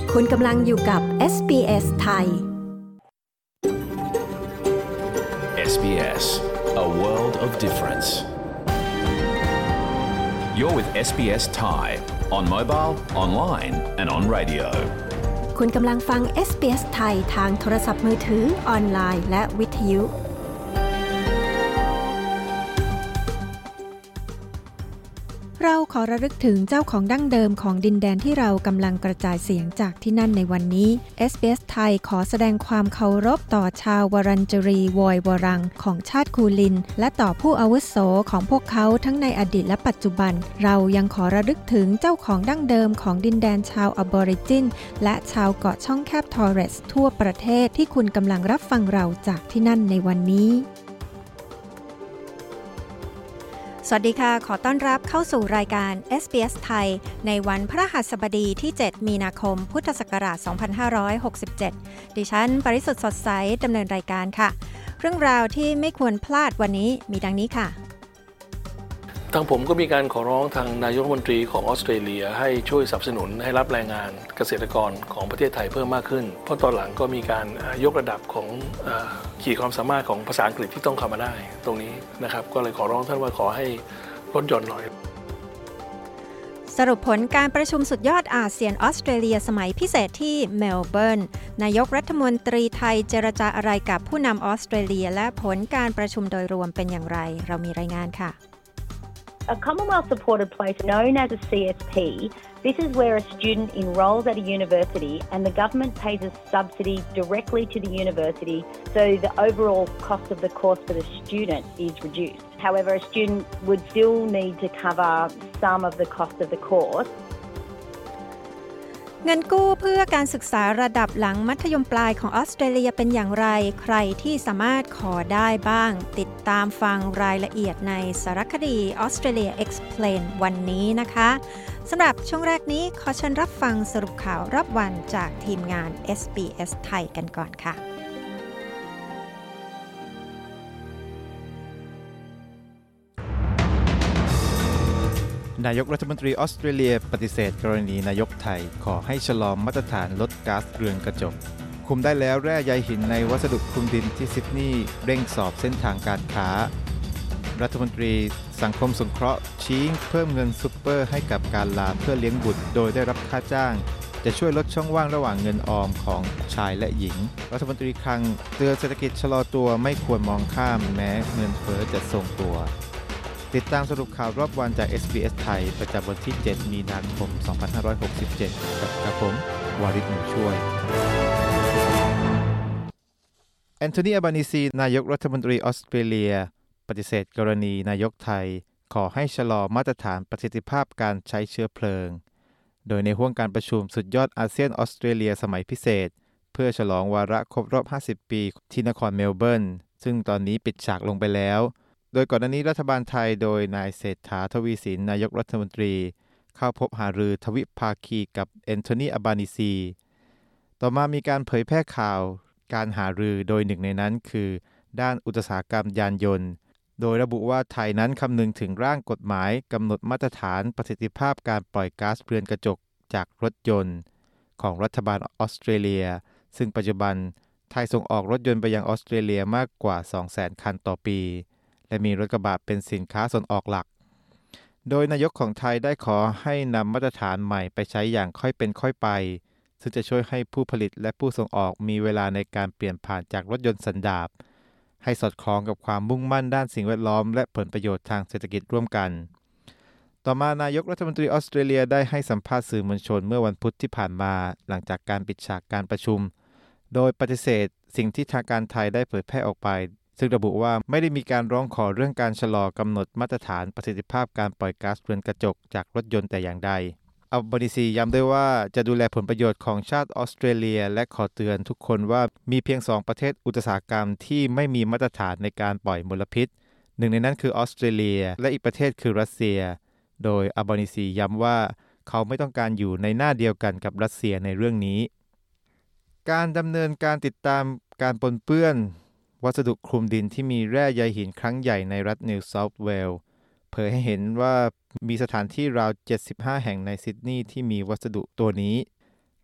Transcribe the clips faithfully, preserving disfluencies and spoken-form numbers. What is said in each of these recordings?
คุณกำลังอยู่กับ เอส บี เอส ไทยเอส บี เอส, a world of difference. You're with เอส บี เอส Thai on mobile, online and on radio. คุณกำลังฟัง เอส บี เอส ไทยทางโทรศัพท์มือถือออนไลน์และวิทยุเราขอระลึกถึงเจ้าของดั้งเดิมของดินแดนที่เรากำลังกระจายเสียงจากที่นั่นในวันนี้ เอส บี เอส ไทยขอแสดงความเคารพต่อชาววรัญจรีวอยวรังของชาติคูลินและต่อผู้อาวุโสของพวกเขาทั้งในอดีตและปัจจุบันเรายังขอระลึกถึงเจ้าของดั้งเดิมของดินแดนชาวอบอริจินและชาวเกาะช่องแคบทอร์เรสทั่วประเทศที่คุณกำลังรับฟังเราจากที่นั่นในวันนี้สวัสดีค่ะขอต้อนรับเข้าสู่รายการ เอส บี เอส ไทยในวันพฤหัสบดีที่เจ็ดมีนาคมพุทธศักราชสองพันห้าร้อยหกสิบเจ็ดดิฉันปริสุทธิ์สดใสดำเนินรายการค่ะเรื่องราวที่ไม่ควรพลาดวันนี้มีดังนี้ค่ะทางผมก็มีการขอร้องทางนายกรัฐมนตรีของออสเตรเลียให้ช่วยสนับสนุนให้รับแรงงานเกษตรกรของประเทศไทยเพิ่มมากขึ้นเพราะตอนหลังก็มีการยกระดับของขีดความสามารถของภาษาอังกฤษที่ต้องเข้ามาได้ตรงนี้นะครับก็เลยขอร้องท่านว่าขอให้ลดหย่อนหน่อยสรุปผลการประชุมสุดยอดอาเซียนออสเตรเลียสมัยพิเศษที่เมลเบิร์นนายกรัฐมนตรีไทยเจรจาอะไรกับผู้นำออสเตรเลียและผลการประชุมโดยรวมเป็นอย่างไรเรามีรายงานค่ะ A Commonwealth-supported place known as a ซี เอส พี, this is where a student enrolls at a university and the government pays a subsidy directly to the university, so the overall cost of the course for the student is reduced. However, a student would still need to cover some of the cost of the course. เงินกู้เพื่อการศึกษาระดับหลังมัธยมปลายของออสเตรเลียเป็นอย่างไรใครที่สามารถขอได้บ้างติดตามฟังรายละเอียดในสารคดี Australia Explain วันนี้นะคะสำหรับช่วงแรกนี้ขอเชิญรับฟังสรุปข่าวรอบวันจากทีมงาน เอส บี เอส ไทยกันก่อนค่ะนายกรัฐมนตรีออสเตรเลียปฏิเสธกรณีนายกไทยขอให้ชะลอมาตรฐานลดก๊าซเรือนกระจกคุมได้แล้วแร่ใยหินในวัสดุคลุมดินที่ซิดนีย์เร่งสอบเส้นทางการค้ารัฐมนตรีสังคมสงเคราะห์ชี้เพิ่มเงินซุปเปอร์ให้กับการลาเพื่อเลี้ยงบุตรโดยได้รับค่าจ้างจะช่วยลดช่องว่างระหว่างเงินออมของชายและหญิงรัฐมนตรีคลังเตือนเศรษฐกิจชะลอตัวไม่ควรมองข้ามแม้เงินเฟ้อจะทรงตัวติดตามสรุปข่าวรอบวันจาก เอส บี เอส ไทยประจำวันที่เจ็ดมีนาคมสองพันห้าร้อยหกสิบเจ็ดกับกระผมวาริศ หนูช่วยแอนโทนี อัลบานีซีนายกรัฐมนตรีออสเตรเลียปฏิเสธกรณีนายกไทยขอให้ชะลอมาตรฐานประสิทธิภาพการใช้เชื้อเพลิงโดยในห้วงการประชุมสุดยอดอาเซียนออสเตรเลียสมัยพิเศษเพื่อฉลองวาระครบรอบห้าสิบปีที่นครเมลเบิร์นซึ่งตอนนี้ปิดฉากลงไปแล้วโดยก่อนหน้านี้รัฐบาลไทยโดยนายเศรษฐาทวีสินนายกรัฐมนตรีเข้าพบหารือทวิภาคีกับแอนโทนี อัลบานีซีต่อมามีการเผยแพร่ข่าวการหารือโดยหนึ่งในนั้นคือด้านอุตสาหกรรมยานยนต์โดยระบุว่าไทยนั้นคำนึงถึงร่างกฎหมายกำหนดมาตรฐานประสิทธิภาพการปล่อยก๊าซเรือนกระจกจากรถยนต์ของรัฐบาลออสเตรเลียซึ่งปัจจุบันไทยส่งออกรถยนต์ไปยังออสเตรเลียมากกว่า สองแสน คันต่อปีและมีรถกระบะเป็นสินค้าส่งออกหลักโดยนายกของไทยได้ขอให้นำมาตรฐานใหม่ไปใช้อย่างค่อยเป็นค่อยไปซึ่งจะช่วยให้ผู้ผลิตและผู้ส่งออกมีเวลาในการเปลี่ยนผ่านจากรถยนต์สันดาปให้สอดคล้องกับความมุ่งมั่นด้านสิ่งแวดล้อมและผลประโยชน์ทางเศรษฐกิจร่วมกันต่อมานายกรัฐมนตรีออสเตรเลียได้ให้สัมภาษณ์สื่อมวลชนเมื่อวันพุธที่ผ่านมาหลังจากการปิดฉากการประชุมโดยปฏิเสธสิ่งที่ทางการไทยได้เผยแพร่ออกไปซึ่งระบุว่าไม่ได้มีการร้องขอเรื่องการชะลอกำหนดมาตรฐานประสิทธิภาพการปล่อยก๊าซเรือนกระจกจากรถยนต์แต่อย่างใดอัลบานีซีย้ำด้วยว่าจะดูแลผลประโยชน์ของชาติออสเตรเลียและขอเตือนทุกคนว่ามีเพียงสองประเทศอุตสาหกรรมที่ไม่มีมาตรฐานในการปล่อยมลพิษหนึ่งในนั้นคือออสเตรเลียและอีกประเทศคือรัสเซียโดยอัลบานีซีย้ำว่าเขาไม่ต้องการอยู่ในหน้าเดียวกันกับรัสเซียในเรื่องนี้การดำเนินการติดตามการปนเปื้อนวัสดุคลุมดินที่มีแร่ใยหินครั้งใหญ่ในรัฐนิวเซาท์เวลส์เผยให้เห็นว่ามีสถานที่ราวเจ็ดสิบห้าแห่งในซิดนีย์ที่มีวัสดุตัวนี้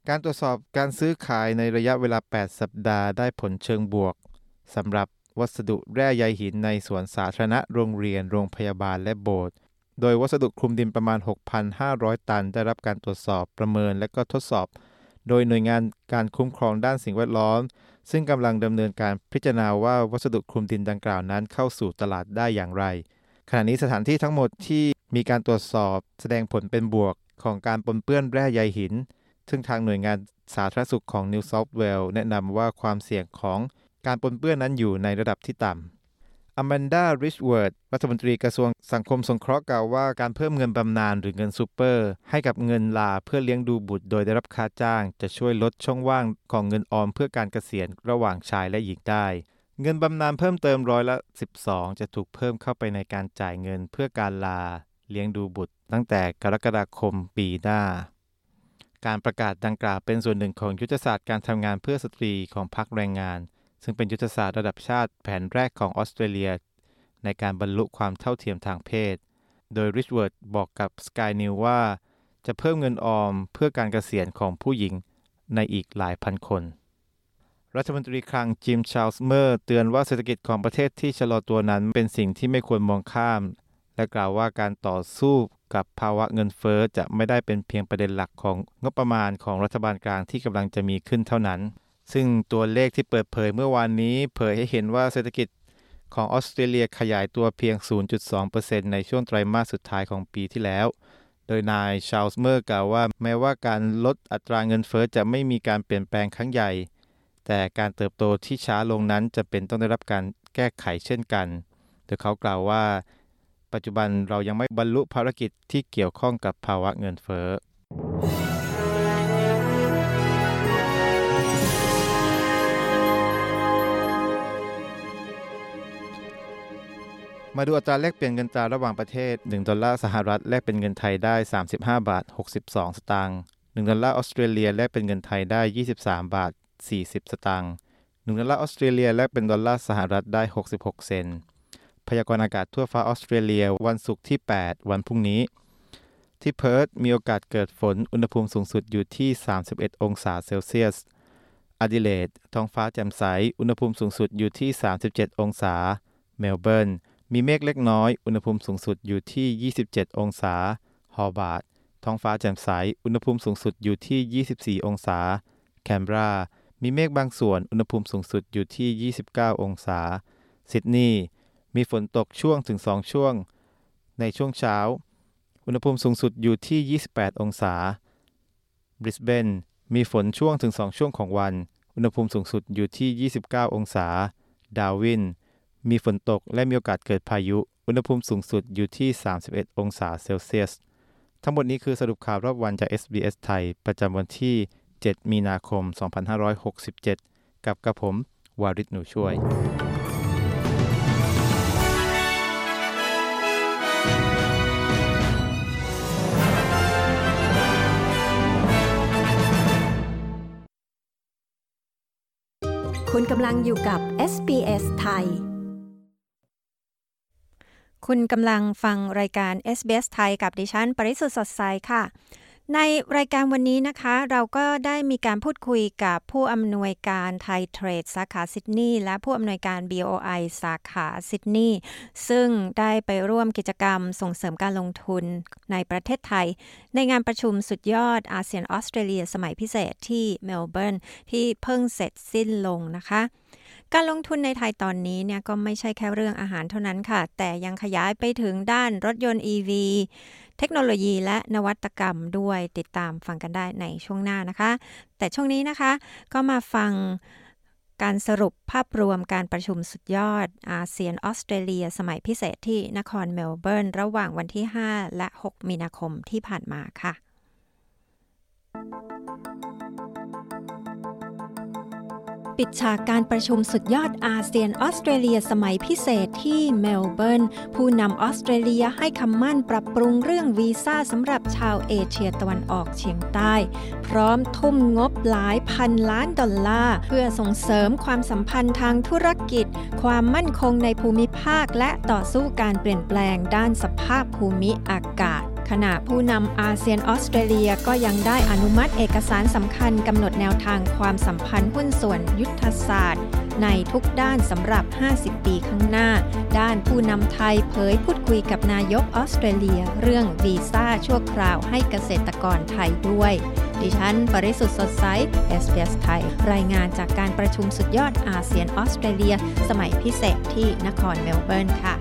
การตรวจสอบการซื้อขายในระยะเวลาแปดสัปดาห์ได้ผลเชิงบวกสำหรับวัสดุแร่ใยหินในสวนสาธารณะโรงเรียนโรงพยาบาลและโบสถ์โดยวัสดุคลุมดินประมาณ หกพันห้าร้อย ตันได้รับการตรวจสอบประเมินและก็ทดสอบโดยหน่วยงานการคุ้มครองด้านสิ่งแวดล้อมซึ่งกำลังดำเนินการพิจารณาว่าวัสดุคลุมดินดังกล่าวนั้นเข้าสู่ตลาดได้อย่างไรขณะนี้สถานที่ทั้งหมดที่มีการตรวจสอบแสดงผลเป็นบวกของการปนเปื้อนแร่ใยหินซึ่งทางหน่วยงานสาธารณสุขของ New South Wales แนะนำว่าความเสี่ยงของการปนเปื้อนนั้นอยู่ในระดับที่ต่ำ Amanda Richworth รัฐมนตรีกระทรวงสังคมสงเคราะห์กล่าวว่าการเพิ่มเงินบำนาญหรือเงินซูเปอร์ให้กับเงินลาเพื่อเลี้ยงดูบุตรโดยได้รับค่าจ้างจะช่วยลดช่องว่างของเงินออมเพื่อการเกษียณระหว่างชายและหญิงได้เงินบำนาญเพิ่มเติมร้อยละสิบสองจะถูกเพิ่มเข้าไปในการจ่ายเงินเพื่อการลาเลี้ยงดูบุตรตั้งแต่กรกฎาคมปีหน้าการประกาศดังกล่าวเป็นส่วนหนึ่งของยุทธศาสตร์การทำงานเพื่อสตรีของพรรคแรงงานซึ่งเป็นยุทธศาสตร์ระดับชาติแผนแรกของออสเตรเลียในการบรรลุความเท่าเทียมทางเพศโดย Richworth บอกกับ Sky News ว่าจะเพิ่มเงินออมเพื่อการเกษียณของผู้หญิงในอีกหลายพันคนรัฐมนตรีคลังจิมชาร์ลส์เมอร์เตือนว่าเศรษฐกิจของประเทศที่ชะลอตัวนั้นเป็นสิ่งที่ไม่ควรมองข้ามและกล่าวว่าการต่อสู้กับภาวะเงินเฟ้อจะไม่ได้เป็นเพียงประเด็นหลักของงบประมาณของรัฐบาลกลางที่กำลังจะมีขึ้นเท่านั้นซึ่งตัวเลขที่เปิดเผยเมื่อวานนี้เผยให้เห็นว่าเศรษฐกิจของออสเตรเลียขยายตัวเพียง ศูนย์จุดสองเปอร์เซ็นต์ ในช่วงไตรมาสสุดท้ายของปีที่แล้วโดยนายชาร์ลส์เมอร์กล่าวว่าแม้ว่าการลดอัตราเงินเฟ้อจะไม่มีการเปลี่ยนแปลงครั้งใหญ่แต่การเติบโตที่ช้าลงนั้นจะเป็นต้องได้รับการแก้ไขเช่นกันโดยเขากล่าวว่าปัจจุบันเรายังไม่บรรลุภารกิจที่เกี่ยวข้องกับภาวะเงินเฟ้อมาดูอัตราแลกเปลี่ยนเงินตราระหว่างประเทศหนึ่งดอลลาร์สหรัฐแลกเป็นเงินไทยได้สามสิบห้าบาทหกสิบสองสตางค์หนึ่งดอลลาร์ออสเตรเลียแลกเป็นเงินไทยได้ยี่สิบสามบาทสี่สิบสตางค์หนึ่งดอลลาร์ออสเตรเลียแลกเป็นดอลลาร์สหรัฐได้หกสิบหกเซนต์พยากรณ์อากาศทั่วฟ้าออสเตรเลียวันศุกร์ที่แปดวันพรุ่งนี้ที่เพิร์ธมีโอกาสเกิดฝนอุณหภูมิสูงสุดอยู่ที่สามสิบเอ็ดองศาเซลเซียสอดิเลดท้องฟ้าแจ่มใสอุณหภูมิสูงสุดอยู่ที่สามสิบเจ็ดองศาเมลเบิร์นมีเมฆเล็กน้อยอุณหภูมิสูงสุดอยู่ที่ยี่สิบเจ็ดองศาฮอบาร์ตท้องฟ้าแจ่มใสอุณหภูมิสูงสุดอยู่ที่ยี่สิบสี่องศาแคนเบรามีเมฆบางส่วนอุณหภูมิสูงสุดอยู่ที่ยี่สิบเก้าองศาซิดนีย์มีฝนตกช่วงถึงสองช่วงในช่วงเช้าอุณหภูมิสูงสุดอยู่ที่ยี่สิบแปดองศาบริสเบนมีฝนช่วงถึงสองช่วงของวันอุณหภูมิสูงสุดอยู่ที่ยี่สิบเก้าองศาดาร์วินมีฝนตกและมีโอกาสเกิดพายุอุณหภูมิสูงสุดอยู่ที่สามสิบเอ็ดองศาเซลเซียสทั้งหมดนี้คือสรุปข่าวรอบวันจาก เอส บี เอส ไทยประจำวันที่เจ็ดมีนาคมสองพันห้าร้อยหกสิบเจ็ดกับกระผมวาริศหนูช่วยคุณกำลังอยู่กับ เอส บี เอส ไทยคุณกำลังฟังรายการ เอส บี เอส ไทยกับดิฉันปริสุทธิ์สดใสค่ะในรายการวันนี้นะคะเราก็ได้มีการพูดคุยกับผู้อำนวยการไทยเทรดสาขาซิดนีย์และผู้อำนวยการ บี โอ ไอ สาขาซิดนีย์ซึ่งได้ไปร่วมกิจกรรมส่งเสริมการลงทุนในประเทศไทยในงานประชุมสุดยอดอาเซียนออสเตรเลียสมัยพิเศษที่เมลเบิร์นที่เพิ่งเสร็จสิ้นลงนะคะการลงทุนในไทยตอนนี้เนี่ยก็ไม่ใช่แค่เรื่องอาหารเท่านั้นค่ะแต่ยังขยายไปถึงด้านรถยนต์ อี วี เทคโนโลยีและนวัตกรรมด้วยติดตามฟังกันได้ในช่วงหน้านะคะแต่ช่วงนี้นะคะก็มาฟังการสรุปภาพรวมการประชุมสุดยอดอาเซียนออสเตรเลียสมัยพิเศษที่นครเมลเบิร์นระหว่างวันที่ห้าและหกมีนาคมที่ผ่านมาค่ะปิดฉากการประชุมสุดยอดอาเซียนออสเตรเลียสมัยพิเศษที่เมลเบิร์นผู้นำออสเตรเลียให้คำมั่นปรับปรุงเรื่องวีซ่าสำหรับชาวเอเชียตะวันออกเฉียงใต้พร้อมทุ่มงบหลายพันล้านดอลลาร์เพื่อส่งเสริมความสัมพันธ์ทางธุรกิจความมั่นคงในภูมิภาคและต่อสู้การเปลี่ยนแปลงด้านสภาพภูมิอากาศขณะผู้นำอาเซียนออสเตรเลียก็ยังได้อนุมัติเอกสารสำคัญกำหนดแนวทางความสัมพันธ์หุ้นส่วนยุทธศาสตร์ในทุกด้านสำหรับห้าสิบปีข้างหน้าด้านผู้นำไทยเผยพูดคุยกับนายกออสเตรเลียเรื่องวีซ่าชั่วคราวให้เกษตรกรไทยด้วยดิฉันปริสุทธิ์สดใส เอส บี เอส ไทยรายงานจากการประชุมสุดยอดอาเซียนออสเตรเลียสมัยพิเศษที่นครเมลเบิร์นค่ะ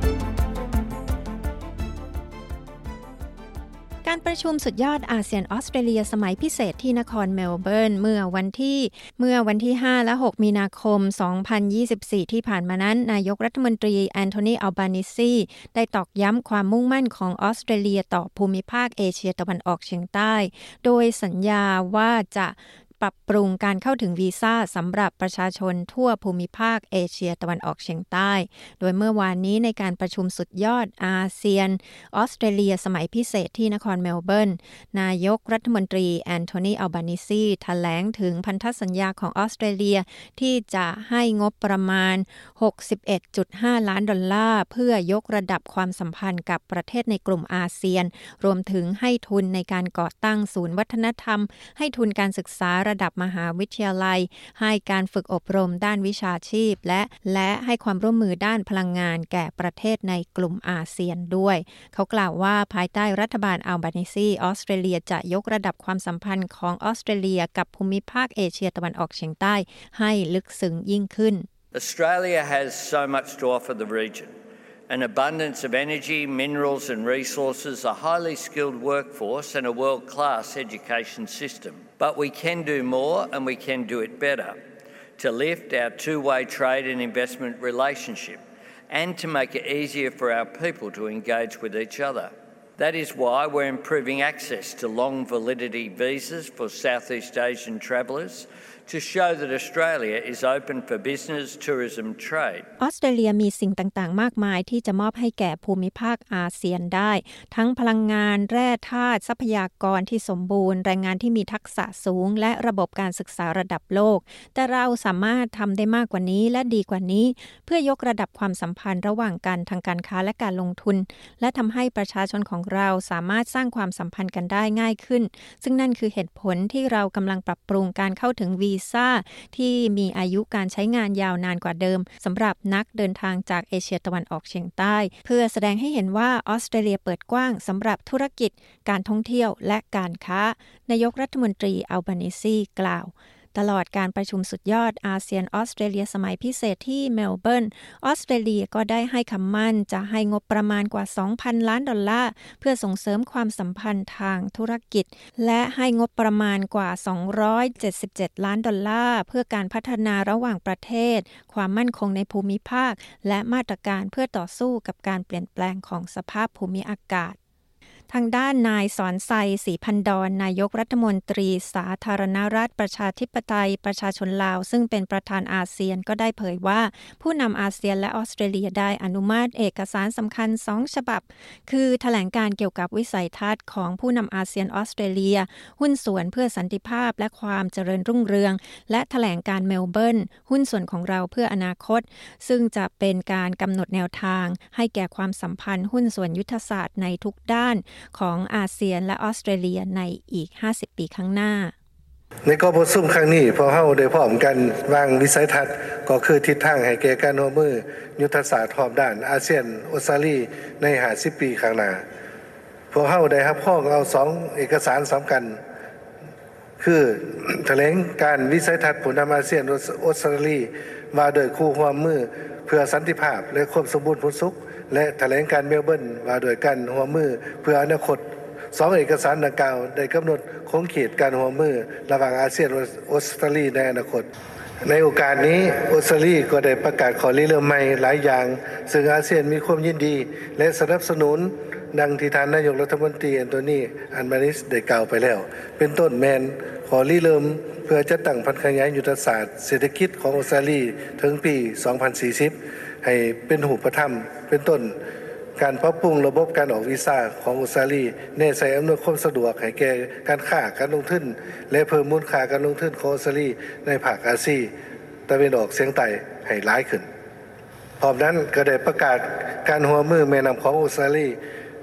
การประชุมสุดยอดอาเซียนออสเตรเลียสมัยพิเศษที่นครเมลเบิร์นเมื่อวันที่เมื่อวันที่ห้าและหกมีนาคมสองพันยี่สิบสี่ที่ผ่านมานั้นนายกรัฐมนตรีแอนโทนีอัลบานิซีได้ตอกย้ำความมุ่งมั่นของออสเตรเลียต่อภูมิภาคเอเชียตะวันออกเฉียงใต้โดยสัญญาว่าจะปรับปรุงการเข้าถึงวีซ่าสำหรับประชาชนทั่วภูมิภาคเอเชียตะวันออกเฉียงใต้โดยเมื่อวานนี้ในการประชุมสุดยอดอาเซียนออสเตรเลียสมัยพิเศษที่นครเมลเบิร์นนายกรัฐมนตรีแอนโทนีอัลบานิซีแถลงถึงพันธสัญญาของออสเตรเลียที่จะให้งบประมาณ หกสิบเอ็ดจุดห้า ล้านดอลลาร์เพื่อยกระดับความสัมพันธ์กับประเทศในกลุ่มอาเซียนรวมถึงให้ทุนในการก่อตั้งศูนย์วัฒนธรรมให้ทุนการศึกษาระดับมหาวิทยาลัยให้การฝึกอบรมด้านวิชาชีพและและให้ความร่วมมือด้านพลังงานแก่ประเทศในกลุ่มอาเซียนด้วยเขากล่าวว่าภายใต้รัฐบาลอัลบานิซีออสเตรเลียจะยกระดับความสัมพันธ์ของออสเตรเลียกับภูมิภาคเอเชียตะวันออกเฉียงใต้ให้ลึกซึ้งยิ่งขึ้น Australia has so much to offer the region. An abundance of energy, minerals and resources, a highly skilled workforce and a world-class education system. But we can do more and we can do it better to lift our two-way trade and investment relationship and to make it easier for our people to engage with each other. That is why we're improving access to long validity visas for Southeast Asian travellers to show that Australia is open for business, tourism, trade. ออสเตรเลียมีสิ่งต่างๆมากมายที่จะมอบให้แก่ภูมิภาคอาเซียนได้ทั้งพลังงานแร่ธาตุทรัพยากรที่สมบูรณ์แรงงานที่มีทักษะสูงและระบบการศึกษาระดับโลกแต่เราสามารถทำได้มากกว่านี้และดีกว่านี้เพื่อยกระดับความสัมพันธ์ระหว่างกันทางการค้าและการลงทุนและทำให้ประชาชนของเราสามารถสร้างความสัมพันธ์กันได้ง่ายขึ้นซึ่งนั่นคือเหตุผลที่เรากำลังปรับปรุงการเข้าถึงวีซ่าที่มีอายุการใช้งานยาวนานกว่าเดิมสำหรับนักเดินทางจากเอเชียตะวันออกเฉียงใต้เพื่อแสดงให้เห็นว่าออสเตรเลียเปิดกว้างสำหรับธุรกิจการท่องเที่ยวและการค้านายกรัฐมนตรีอัลบานิซีกล่าวตลอดการประชุมสุดยอดอาเซียนออสเตรเลียสมัยพิเศษที่เมลเบิร์นออสเตรเลียก็ได้ให้คำมั่นจะให้งบประมาณกว่า สองพัน ล้านดอลลาร์เพื่อส่งเสริมความสัมพันธ์ทางธุรกิจและให้งบประมาณกว่าสองร้อยเจ็ดสิบเจ็ดล้านดอลลาร์เพื่อการพัฒนาระหว่างประเทศความมั่นคงในภูมิภาคและมาตรการเพื่อต่อสู้กับการเปลี่ยนแปลงของสภาพภูมิอากาศทางด้านนายสอนไซศรีพันดรนายกรัฐมนตรีสาธารณรัฐประชาธิปไตยประชาชนลาวซึ่งเป็นประธานอาเซียนก็ได้เผยว่าผู้นำอาเซียนและออสเตรเลียได้อนุมัติเอกสารสำคัญสองฉบับคือแถลงการเกี่ยวกับวิสัยทัศน์ของผู้นำอาเซียนออสเตรเลียหุ้นส่วนเพื่อสันติภาพและความเจริญรุ่งเรืองและแถลงการเมลเบิร์นหุ้นส่วนของเราเพื่ออนาคตซึ่งจะเป็นการกำหนดแนวทางให้แก่ความสัมพันธ์หุ้นส่วนยุทธศาสตร์ในทุกด้านของอาเซียนและออสเตรเลียในอีกห้าสิบปีข้างหน้าในการประชุมครั้งนี้พอเฮาได้พร้อมกันวางวิสัยทัศน์ก็คือทิศทางให้แก่การร่วมมือยุทธศาสตร์รอบด้านอาเซียนออสเตรเลียในห้าสิบปีข้างหน้าพวกเฮาได้รับพ้องเอาสองเอกสารสำคัญคือแถลงการวิสัยทัศน์ผู้นำอาเซียนออสเตรเลียว่าโดยคู่ร่วมมือเพื่อสันติภาพและความสมบูรณ์ผลสุขและแถลงการเมลเบิร์นว่าโดยการร่วมมือเพื่ออนาคตสองเอกสารดังกล่าวได้กำหนดขอบเขตการร่วมมือระหว่างอาเซียนและออสเตรเลียในอนาคตในโอกาสนี้ออสเตรเลียก็ได้ประกาศขอริเริ่มใหม่หลายอย่างซึ่งอาเซียนมีความยินดีและสนับสนุนดังที่ท่านนายกรัฐมนตรีแอนโทนีอัลบานิซีได้กล่าวไปแล้วเป็นต้นแมนขอริเริ่มเพื่อจะตั้งพันธขยายยุทธศาสตร์เศรษฐกิจของออสเตรเลียถึงปีสองพันสี่สิบให้เป็นรูปธรรมเป็นต้นการปรับปรุงระบบการออกวีซ่าของออสเตรเลียแน่ใส่อำนวยความสะดวกให้แก่การค้าการลงทุนและเพิ่มมูลค่าการลงทุนของออสเตรเลียในภาคอาเซียนตะวันออกเฉียงใต้ให้หลายขึ้นพร้อมนั้นก็ได้ประกาศการร่วมมือแม่น้ำของออสเตรเลีย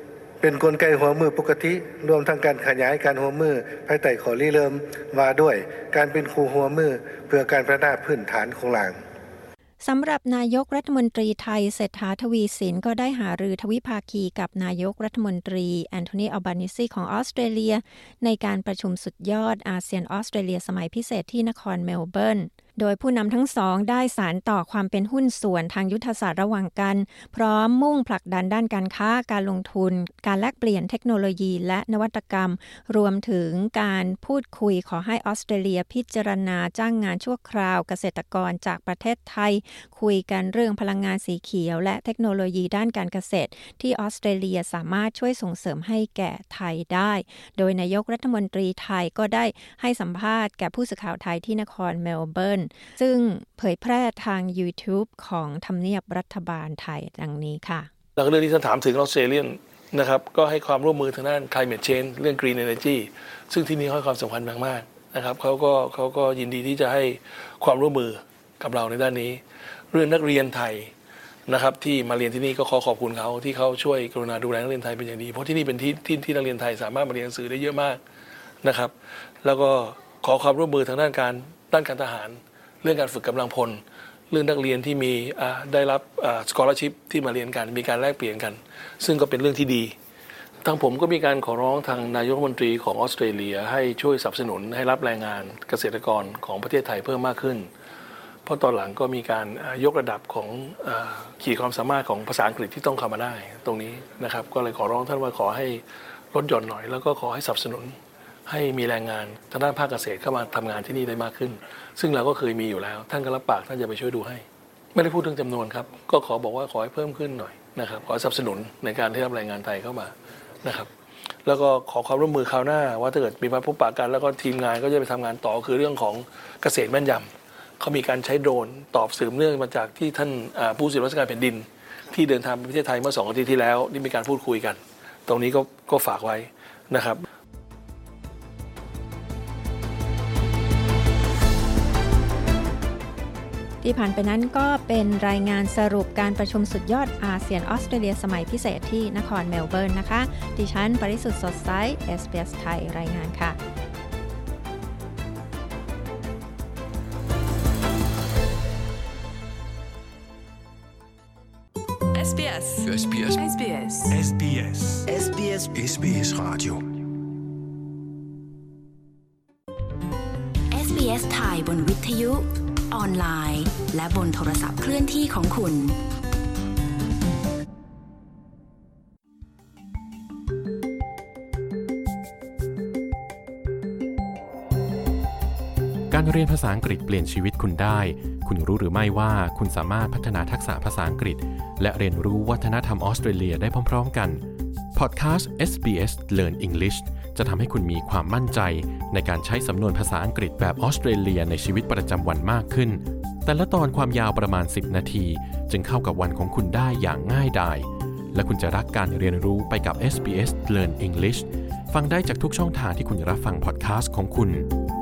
เป็นกลไกหัวมือปกติรวมทั้งการขยายการหัวมือภายใต้ข้อริเริ่มว่าด้วยการเป็นครูหัวมือเพื่อการพัฒนาพื้นฐานของหลางสำหรับนายกรัฐมนตรีไทยเศรษฐาทวีสินก็ได้หารือทวิภาคีกับนายกรัฐมนตรีแอนโทนีอัลบานิซีของออสเตรเลียในการประชุมสุดยอดอาเซียนออสเตรเลียสมัยพิเศษที่นครเมลเบิร์นโดยผู้นำทั้งสองได้สานต่อความเป็นหุ้นส่วนทางยุทธศาสตร์ระหว่างกันพร้อมมุ่งผลักดันด้านการค้าการลงทุนการแลกเปลี่ยนเทคโนโลยีและนวัตกรรมรวมถึงการพูดคุยขอให้ออสเตรเลียพิจารณาจ้างงานชั่วคราวเกษตรกรจากประเทศไทยคุยกันเรื่องพลังงานสีเขียวและเทคโนโลยีด้านการเกษตรที่ออสเตรเลียสามารถช่วยส่งเสริมให้แก่ไทยได้โดยนายกรัฐมนตรีไทยก็ได้ให้สัมภาษณ์แก่ผู้สื่อข่าวไทยที่นครเมลเบิร์นซึ่งเผยแพร่ทาง YouTube ของทำเนียบรัฐบาลไทยดังนี้ค่ะแล้วก็เรื่องที่ท่านถามถึงออสเตรเลียนะครับก็ให้ความร่วมมือทางด้าน climate change เรื่อง green energy ซึ่งที่นี่ให้ความสำคัญมากๆนะครับเขาก็เขาก็ยินดีที่จะให้ความร่วมมือกับเราในด้านนี้เรื่องนักเรียนไทยนะครับที่มาเรียนที่นี่ก็ขอขอบคุณเขาที่เขาช่วยกรุณาดูแลนักเรียนไทยเป็นอย่างดีเพราะที่นี่เป็นที่ที่ที่นักเรียนไทยสามารถมาเรียนหนังสือได้เยอะมากนะครับแล้วก็ขอความร่วมมือทางด้านการด้านการทหารเรื่องการฝึกกำลังพลเรื่องนักเรียนที่มีได้รับ scholarship ที่มาเรียนกันมีการแลกเปลี่ยนกันซึ่งก็เป็นเรื่องที่ดีทางผมก็มีการขอร้องทางนายกรัฐมนตรีของออสเตรเลียให้ช่วยสนับสนุนให้รับแรงงานเกษตรกรของประเทศไทยเพิ่มมากขึ้นเพราะตอนหลังก็มีการยกระดับของขีดความสามารถของภาษาอังกฤษที่ต้องเข้ามาได้ตรงนี้นะครับก็เลยขอร้องท่านว่าขอให้ลดหย่อนหน่อยแล้วก็ขอให้สนับสนุนให้มีแรงงานทางด้านภาคเกษตรเข้ามาทำงานที่นี่ได้มากขึ้นซึ่งเราก็เคยมีอยู่แล้วท่านก็รับปากท่านจะไปช่วยดูให้ไม่ได้พูดเรื่องจำนวนครับก็ขอบอกว่าขอให้เพิ่มขึ้นหน่อยนะครับขอสนับสนุนในการที่รับแรงงานไทยเข้ามานะครับแล้วก็ขอความร่วมมือคราวหน้าว่าถ้าเกิดมีมาพบปะกันแล้วก็ทีมงานก็จะไปทำงานต่อคือเรื่องของเกษตรแม่นยำเขามีการใช้โดรนตอบสืบเนื่องมาจากที่ท่านผู้สื่อราชการแผ่นดินที่เดินทางไปประเทศไทยเมื่อสองอาทิตย์ที่แล้วนี่มีการพูดคุยกันตรงนี้ก็ก็ฝากไว้นะครับที่ผ่านไปนั้นก็เป็นรายงานสรุปการประชุมสุดยอดอาเซียนออสเตรเลียสมัยพิเศษที่นครเมลเบิร์นนะคะดิฉันปริสุทธิ์สดใส เอส บี เอส ไทยรายงานค่ะเอส บี เอส เอส บี เอส เอส บี เอส เอส บี เอส เอส บี เอส เอส บี เอส Radio เอส บี เอส ไทยบนวิทยุออนไลน์และบนโทรศัพท์เคลื่อนที่ของคุณการเรียนภาษาอังกฤษเปลี่ยนชีวิตคุณได้คุณรู้หรือไม่ว่าคุณสามารถพัฒนาทักษะภาษาอังกฤษและเรียนรู้วัฒนธรรมออสเตรเลียได้พร้อมๆกันพอดแคสต์ เอส บี เอส Learn English จะทำให้คุณมีความมั่นใจในการใช้สำนวนภาษาอังกฤษแบบออสเตรเลียในชีวิตประจำวันมากขึ้นแต่ละตอนความยาวประมาณสิบนาทีจึงเข้ากับวันของคุณได้อย่างง่ายดายและคุณจะรักการเรียนรู้ไปกับ เอส บี เอส Learn English ฟังได้จากทุกช่องทางที่คุณรับฟังพอดแคสต์ของคุณ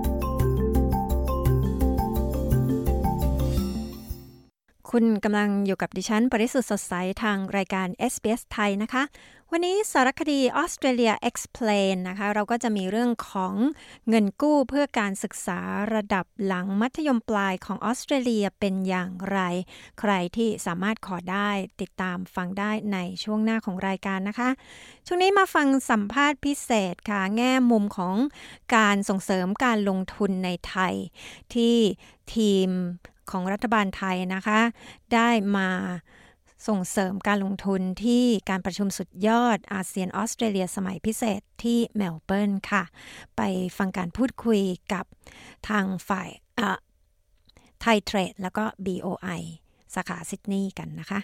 คุณกำลังอยู่กับดิฉันปริสุทธิ์สดใสทางรายการ เอส บี เอส ไทยนะคะวันนี้สารคดี Australia Explain นะคะเราก็จะมีเรื่องของเงินกู้เพื่อการศึกษาระดับหลังมัธยมปลายของออสเตรเลียเป็นอย่างไรใครที่สามารถขอได้ติดตามฟังได้ในช่วงหน้าของรายการนะคะช่วงนี้มาฟังสัมภาษณ์พิเศษค่ะแง่มุมของการส่งเสริมการลงทุนในไทยที่ทีมของรัฐบาลไทยนะคะได้มาส่งเสริมการลงทุนที่การประชุมสุดยอดอาเซียนออสเตรเลียสมัยพิเศษที่เมลเบิร์นค่ะไปฟังการพูดคุยกับทางฝ่ายไทยเทรดแล้วก็ บี โอ ไอ สาขาซิดนีย์กันนะคะ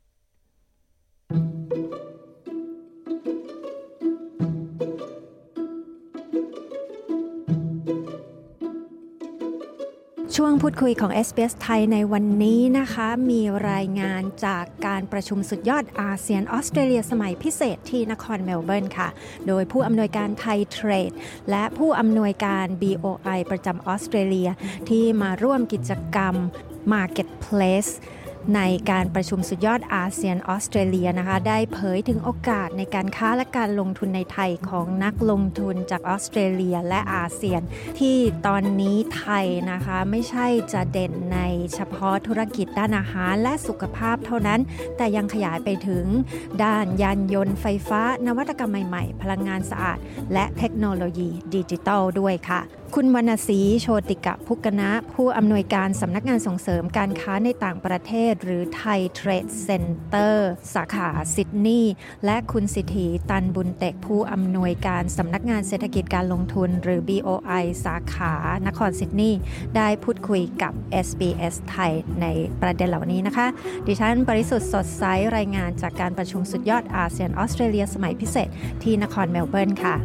ช่วงพูดคุยของ เอส บี เอส ไทยในวันนี้นะคะมีรายงานจากการประชุมสุดยอดอาเซียนออสเตรเลียสมัยพิเศษที่นครเมลเบิร์นค่ะโดยผู้อำนวยการไทยเทรดและผู้อำนวยการ บี โอ ไอ ประจำออสเตรเลียที่มาร่วมกิจกรรม Marketplace ในการประชุมสุดยอดอาเซียนออสเตรเลียนะคะได้เผยถึงโอกาสในการค้าและการลงทุนในไทยของนักลงทุนจากออสเตรเลียและอาเซียนที่ตอนนี้ไทยนะคะไม่ใช่จะเด่นในเฉพาะธุรกิจด้านอาหารและสุขภาพเท่านั้นแต่ยังขยายไปถึงด้านยานยนต์ไฟฟ้านวัตกรรมใหม่ๆพลังงานสะอาดและเทคโนโลยีดิจิทัลด้วยค่ะคุณวรรณศรีโชติกะพุกนะผู้อำนวยการสำนักงานส่งเสริมการค้าในต่างประเทศหรือไทยเทรดเซ็นเตอร์สาขาซิดนีย์และคุณสิทธิตันบุญเต็กผู้อำนวยการสำนักงานเศรษฐกิจการลงทุนหรือ บี โอ ไอ สาขานครซิดนีย์ได้พูดคุยกับ เอส บี เอส ไทยในประเด็นเหล่านี้นะคะดิฉันปริสุทธิ์สดใสรายงานจากการประชุมสุดยอดอาเซียนออสเตรเลียสมัยพิเศษที่นครเมลเบิร์นค่ะ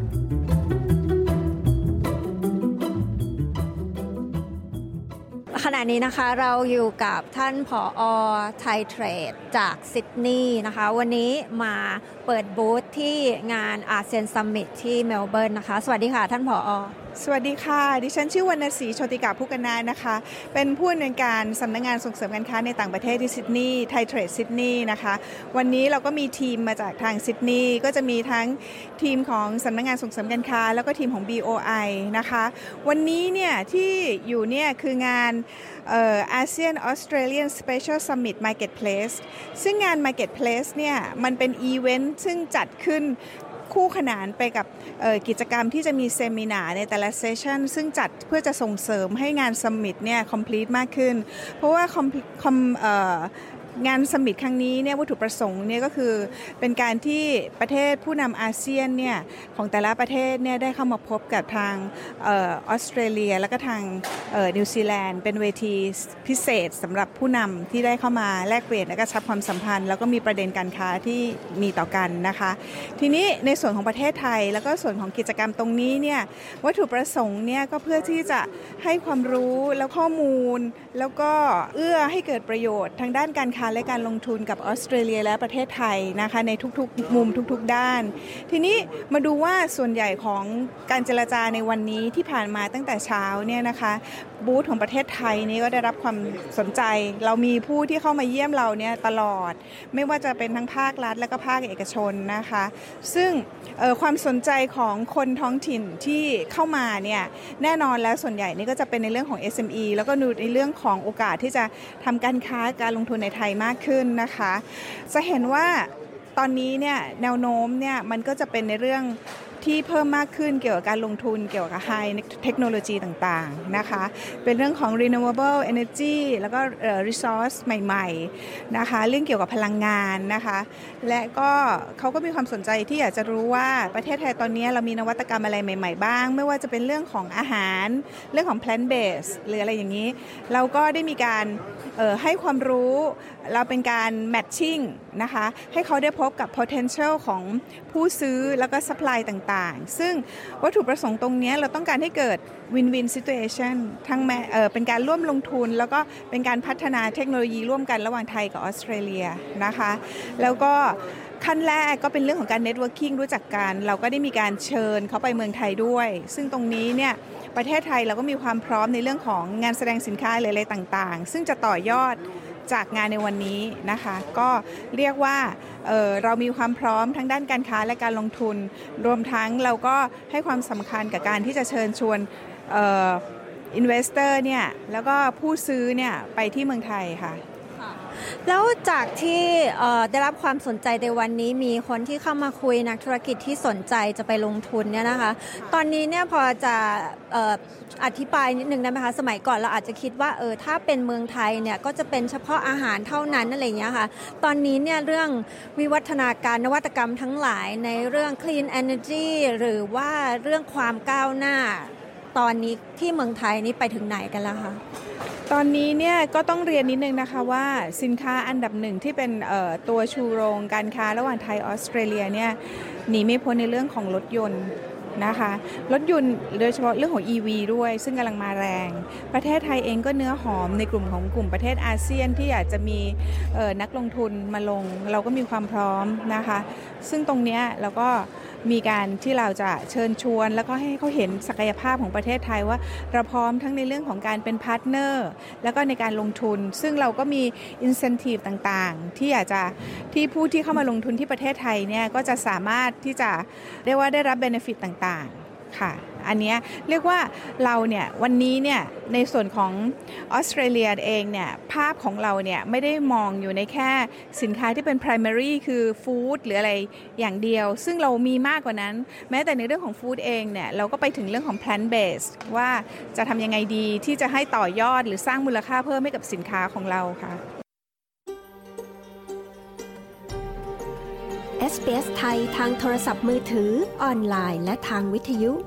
ขณะนี้นะคะเราอยู่กับท่านผอ.ไทยเทรดจากซิดนีย์นะคะวันนี้มาเปิดบูธที่งานอาเซียนซัมมิตที่เมลเบิร์นนะคะสวัสดีค่ะท่านผอ. สวัสดีค่ะดิฉันชื่อวรรณศรีโชติกาพุกนานะคะเป็นผู้อำนวยการสำนักงานส่งเสริมการค้าในต่างประเทศที่ซิดนีย์ไทยเทรดซิดนีย์นะคะวันนี้เราก็มีทีมมาจากทางซิดนีย์ก็จะมีทั้งทีมของสำนักงานส่งเสริมการค้าแล้วก็ทีมของ บี โอ ไอ นะคะวันนี้เนี่ยที่อยู่เนี่ยคืองานเอ่อ ASEAN Australian Special Summit Marketplace ซึ่งงาน Marketplace เนี่ยมันเป็นอีเวนต์ซึ่งจัดขึ้นคู่ขนานไปกับกิจกรรมที่จะมีเซมินาในแต่ละเซสชั่นซึ่งจัดเพื่อจะส่งเสริมให้งานซัมมิตเนี่ยคอมพลีทมากขึ้นเพราะว่าคอมคอมเอ่องานซัมมิตครั้งนี้เนี่ยวัตถุประสงค์เนี่ยก็คือเป็นการที่ประเทศผู้นำอาเซียนเนี่ยของแต่ละประเทศเนี่ยได้เข้ามาพบกับทางเอ่อออสเตรเลียแล้วก็ทางเอ่อนิวซีแลนด์เป็นเวทีพิเศษสำหรับผู้นำที่ได้เข้ามาแลกเปลี่ยนและก็ชับความสัมพันธ์แล้วก็มีประเด็นการค้าที่มีต่อกันนะคะทีนี้ในส่วนของประเทศไทยแล้วก็ส่วนของกิจกรรมตรงนี้เนี่ยวัตถุประสงค์เนี่ยก็เพื่อที่จะให้ความรู้แล้วข้อมูลแล้วก็เอื้อให้เกิดประโยชน์ทางด้านการค้าและการลงทุนกับออสเตรเลียและประเทศไทยนะคะในทุกๆมุมทุกๆด้านทีนี้มาดูว่าส่วนใหญ่ของการเจรจาในวันนี้ที่ผ่านมาตั้งแต่เช้าเนี่ยนะคะบูธของประเทศไทยนี่ก็ได้รับความสนใจเรามีผู้ที่เข้ามาเยี่ยมเราเนี่ยตลอดไม่ว่าจะเป็นทั้งภาครัฐและก็ภาคเอกชนนะคะซึ่งความสนใจของคนท้องถิ่นที่เข้ามาเนี่ยแน่นอนแล้วส่วนใหญ่นี่ก็จะเป็นในเรื่องของ เอส เอ็ม อี แล้วก็ในเรื่องของโอกาสที่จะทำการค้าการลงทุนในไทยมากขึ้นนะคะจะเห็นว่าตอนนี้เนี่ยแนวโน้มเนี่ยมันก็จะเป็นในเรื่องที่เพิ่มมากขึ้นเกี่ยวกับการลงทุนเกี่ยวกับ High Technology ต่างๆนะคะเป็นเรื่องของ Renewable Energy แล้วก็ Resource ใหม่ๆนะคะเรื่องเกี่ยวกับพลังงานนะคะและก็เขาก็มีความสนใจที่อยากจะรู้ว่าประเทศไทยตอนนี้เรามีนวัตกรรมอะไรใหม่ๆบ้างไม่ว่าจะเป็นเรื่องของอาหารเรื่องของ Plant Based หรืออะไรอย่างนี้เราก็ได้มีการให้ความรู้เราเป็นการ Matching นะคะให้เขาได้พบกับ potential ของผู้ซื้อแล้วก็ supply ต่างๆซึ่งวัตถุประสงค์ตรงนี้เราต้องการให้เกิด win-win situation ทั้งแม้เอ่อเป็นการร่วมลงทุนแล้วก็เป็นการพัฒนาเทคโนโลยีร่วมกันระหว่างไทยกับออสเตรเลียนะคะแล้วก็ขั้นแรกก็เป็นเรื่องของการ networking รู้จักกันเราก็ได้มีการเชิญเขาไปเมืองไทยด้วยซึ่งตรงนี้เนี่ยประเทศไทยเราก็มีความพร้อมในเรื่องของงานแสดงสินค้าอะไรต่างๆซึ่งจะต่อยอดจากงานในวันนี้นะคะก็เรียกว่า เอ่อ เรามีความพร้อมทั้งด้านการค้าและการลงทุนรวมทั้งเราก็ให้ความสำคัญกับการที่จะเชิญชวนเอ่อ investor เนี่ยแล้วก็ผู้ซื้อเนี่ยไปที่เมืองไทยค่ะแล้วจากที่ได้รับความสนใจในวันนี้มีคนที่เข้ามาคุยนักธุรกิจที่สนใจจะไปลงทุนเนี่ยนะคะตอนนี้เนี่ยพอจะเอ่ออธิบายนิดนึงได้ไหมคะสมัยก่อนเราอาจจะคิดว่าเออถ้าเป็นเมืองไทยเนี่ยก็จะเป็นเฉพาะอาหารเท่านั้นอะไรอย่างเงี้ยค่ะตอนนี้เนี่ยเรื่องวิวัฒนาการนวัตกรรมทั้งหลายในเรื่อง clean energy หรือว่าเรื่องความก้าวหน้าตอนนี้ที่เมืองไทยนี่ไปถึงไหนกันแล้วคะตอนนี้เนี่ยก็ต้องเรียนนิดนึงนะคะว่าสินค้าอันดับหนึ่งที่เป็นตัวชูโรงการค้าระหว่างไทยออสเตรเลียเนี่ยหนีไม่พ้นในเรื่องของรถยนต์นะคะรถยนต์โดยเฉพาะเรื่องของ อี วี ด้วยซึ่งกำลังมาแรงประเทศไทยเองก็เนื้อหอมในกลุ่มของกลุ่มประเทศอาเซียนที่อยากจะมีนักลงทุนมาลงเราก็มีความพร้อมนะคะซึ่งตรงนี้เราก็มีการที่เราจะเชิญชวนแล้วก็ให้เขาเห็นศักยภาพของประเทศไทยว่าเราพร้อมทั้งในเรื่องของการเป็นพาร์ทเนอร์แล้วก็ในการลงทุนซึ่งเราก็มี incentive ต่างๆที่อยากจะที่ผู้ที่เข้ามาลงทุนที่ประเทศไทยเนี่ยก็จะสามารถที่จะเรียกว่าได้รับ benefit ต่างๆค่ะอันนี้เรียกว่าเราเนี่ยวันนี้เนี่ยในส่วนของออสเตรเลียเองเนี่ยภาพของเราเนี่ยไม่ได้มองอยู่ในแค่สินค้าที่เป็น primary คือฟู้ดหรืออะไรอย่างเดียวซึ่งเรามีมากกว่านั้นแม้แต่ในเรื่องของฟู้ดเองเนี่ยเราก็ไปถึงเรื่องของ plant based ว่าจะทำยังไงดีที่จะให้ต่อยอดหรือสร้างมูลค่าเพิ่มให้กับสินค้าของเราค่ะเอส บี เอส ไทยทางโทรศัพท์มือถือออนไลน์และทางวิทยุ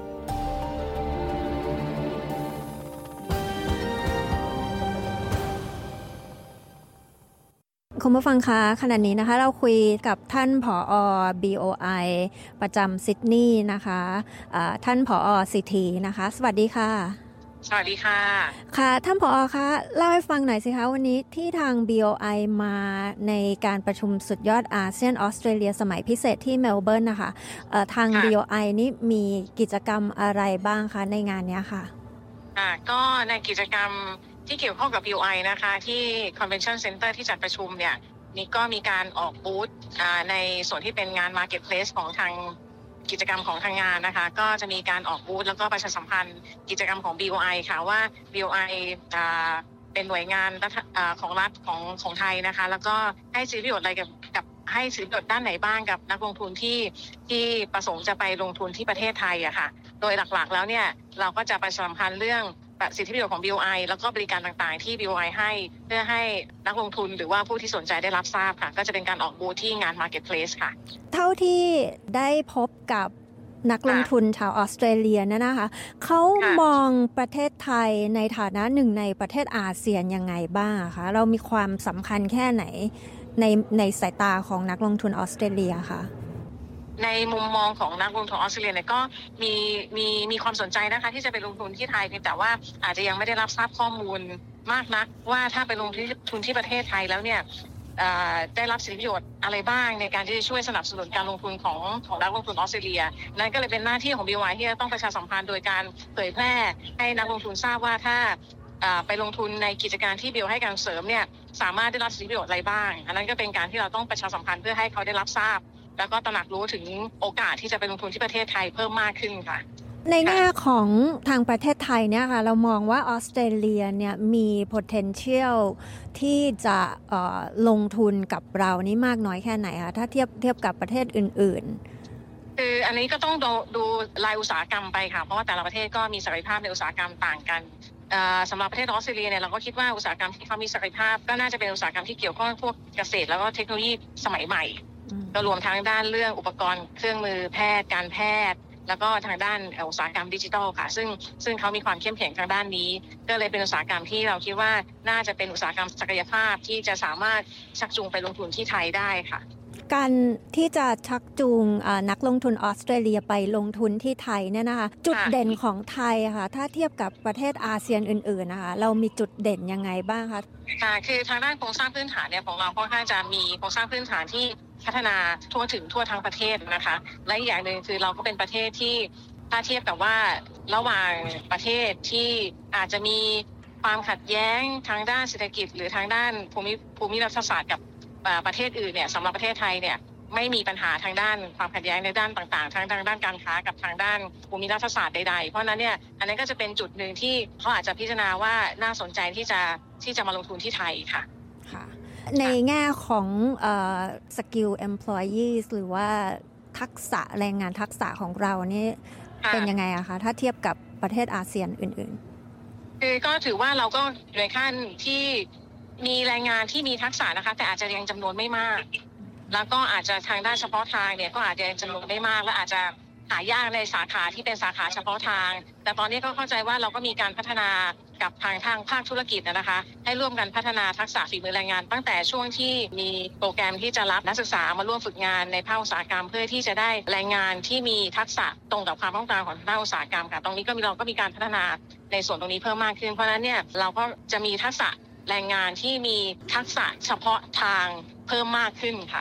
คุณผู้ฟังคะขณะนี้นะคะเราคุยกับท่านผอ. บี โอ ไอ ประจำซิดนีย์นะคะะท่านผอ. สิทธีนะคะสวัสดีค่ะสวัสดีค่ะค่ะท่านผอ.คะเล่าให้ฟังหน่อยสิคะวันนี้ที่ทาง บี โอ ไอ มาในการประชุมสุดยอดอาเซียนออสเตรเลียสมัยพิเศษที่เมลเบิร์นนะคะทาง บี โอ ไอ นี่มีกิจกรรมอะไรบ้างคะในงานนี้ค่ะอ่าก็ในกิจกรรมที่เกี่ยวข้องกับ บี โอ ไอ นะคะที่ Convention Center ที่จัดประชุมเนี่ยนี่ก็มีการออกบูธในส่วนที่เป็นงาน Marketplace ของทางกิจกรรมของทางงานนะคะก็จะมีการออกบูธแล้วก็ประชาสัมพันธ์กิจกรรมของ บี โอ ไอ ค่ะว่า บี โอ ไอ เป็นหน่วยงานของรัฐของของไทยนะคะแล้วก็ให้สิทธิประโยชน์อะไรกับกับให้สิทธิประโยชน์ด้านไหนบ้างกับนักลงทุนที่ที่ประสงค์จะไปลงทุนที่ประเทศไทยอะค่ะโดยหลักๆแล้วเนี่ยเราก็จะประชาสัมพันธ์เรื่องสิทธิประโยชน์ของ บี โอ ไอ แล้วก็บริการต่างๆที่ บี โอ ไอ ให้เพื่อให้นักลงทุนหรือว่าผู้ที่สนใจได้รับทราบค่ะก็จะเป็นการออกบูธที่งาน Marketplace ค่ะเท่าที่ได้พบกับนักลงทุนชาวออสเตรเลียนะนะคะเขามองประเทศไทยในฐานะหนึ่งในประเทศอาเซียนยังไงบ้างคะเรามีความสำคัญแค่ไหนในในสายตาของนักลงทุนออสเตรเลียคะในมุมมองของนักลงทุนออสเตรเลียเนี่ยก็มีมีมีความสนใจนะคะที่จะไปลงทุนที่ไทยเพียงแต่ว่าอาจจะยังไม่ได้รับทราบข้อมูลมากนักว่าถ้าไปลงทุนที่ประเทศไทยแล้วเนี่ยได้รับสิทธิประโยชน์อะไรบ้างในการที่จะช่วยสนับสนุนการลงทุนของของนักลงทุนออสเตรเลียนั่นก็เลยเป็นหน้าที่ของ บี โอ ไอ ที่จะต้องประชาสัมพันธ์โดยการเผยแพร่ให้นักลงทุนทราบว่าถ้าไปลงทุนในกิจการที่ บี โอ ไอ ให้การเสริมเนี่ยสามารถได้รับสิทธิประโยชน์อะไรบ้างอันนั้นก็เป็นการที่เราต้องประชาสัมพันธ์เพื่อให้เขาได้รับทราบแล้วก็ตระหนักรู้ถึงโอกาสที่จะไปลงทุนที่ประเทศไทยเพิ่มมากขึ้นค่ะในแง่ของทางประเทศไทยเนี่ยค่ะเรามองว่าออสเตรเลียเนี่ยมี potential ที่จะลงทุนกับเรานี่มากน้อยแค่ไหนคะถ้าเทียบเทียบกับประเทศอื่นๆคืออันนี้ก็ต้องดูดูรายอุตสาหกรรมไปค่ะเพราะว่าแต่ละประเทศก็มีศักยภาพในอุตสาหกรรมต่างกันสำหรับประเทศออสเตรเลียเนี่ยเราก็คิดว่าอุตสาหกรรมที่เขามีศักยภาพก็น่าจะเป็นอุตสาหกรรมที่เกี่ยวข้องพวกเกษตรแล้วก็เทคโนโลยีสมัยใหม่ก็รวมทั้งด้านเรื่องอุปกรณ์เครื่องมือแพทย์การแพทย์แล้วก็ทางด้านอุตสาหกรรมดิจิทัลค่ะซึ่งซึ่งเขามีความเข้มแข็งทางด้านนี้ก็เลยเป็นอุตสาหกรรมที่เราคิดว่าน่าจะเป็นอุตสาหกรรมศักยภาพที่จะสามารถชักจูงไปลงทุนที่ไทยได้ค่ะการที่จะชักจูงนักลงทุนออสเตรเลียไปลงทุนที่ไทยเนี่ยนะคะจุดเด่นของไทยค่ะถ้าเทียบกับประเทศอาเซียนอื่นๆนะคะเรามีจุดเด่นยังไงบ้างคะค่ะคือทางด้านโครงสร้างพื้นฐานเนี่ยของเราค่อนข้างจะมีโครงสร้างพื้นฐานที่พัฒนาทั่วถึงทั่วทั้งประเทศนะคะและอีกอย่างหนึ่งคือเราก็เป็นประเทศที่ถ้าเทียบกับว่าระหว่างประเทศที่อาจจะมีความขัดแย้งทางด้านเศรษฐกิจหรือทางด้านภูมิภูมิรัฐศาสตร์กับประเทศอื่นเนี่ยสำหรับประเทศไทยเนี่ยไม่มีปัญหาทางด้านความขัดแย้งในด้านต่างๆทางทางด้านการค้ากับทางด้านภูมิรัฐศาสตร์ใดๆเพราะนั้นเนี่ยอันนั้นก็จะเป็นจุดหนึ่งที่เขาอาจจะพิจารณาว่าน่าสนใจที่จะที่จะมาลงทุนที่ไทยค่ะค่ะในแง่ของเอ่อ skill employees หรือว่าทักษะแรงงานทักษะของเรานี่เป็นยังไงอะคะถ้าเทียบกับประเทศอาเซียนอื่นๆคือก็ถือว่าเราก็อยู่ในขั้นที่มีแรงงานที่มีทักษะนะคะแต่อาจจะยังจำนวนไม่มากแล้วก็อาจจะทางด้านเฉพาะทางเนี่ยก็อาจจะยังจำนวนไม่มากและอาจจะหายากในสาขาที่เป็นสาขาเฉพาะทางแต่ตอนนี้ก็เข้าใจว่าเราก็มีการพัฒนากับทางทางภาคธุรกิจนะคะให้ร่วมกันพัฒนาทักษะฝีมือแรงงานตั้งแต่ช่วงที่มีโปรแกรมที่จะรับนักศึกษามาร่วมฝึกงานในภาคอุตสาหกรรมเพื่อที่จะได้แรงงานที่มีทักษะตรงกับความต้องการของภาคอุตสาหกรรมค่ะตรงนี้ก็มีเราก็มีการพัฒนาในส่วนตรงนี้เพิ่มมากขึ้นเพราะฉะนั้นเนี่ยเราก็จะมีทักษะแรงงานที่มีทักษะเฉพาะทางเพิ่มมากขึ้นค่ะ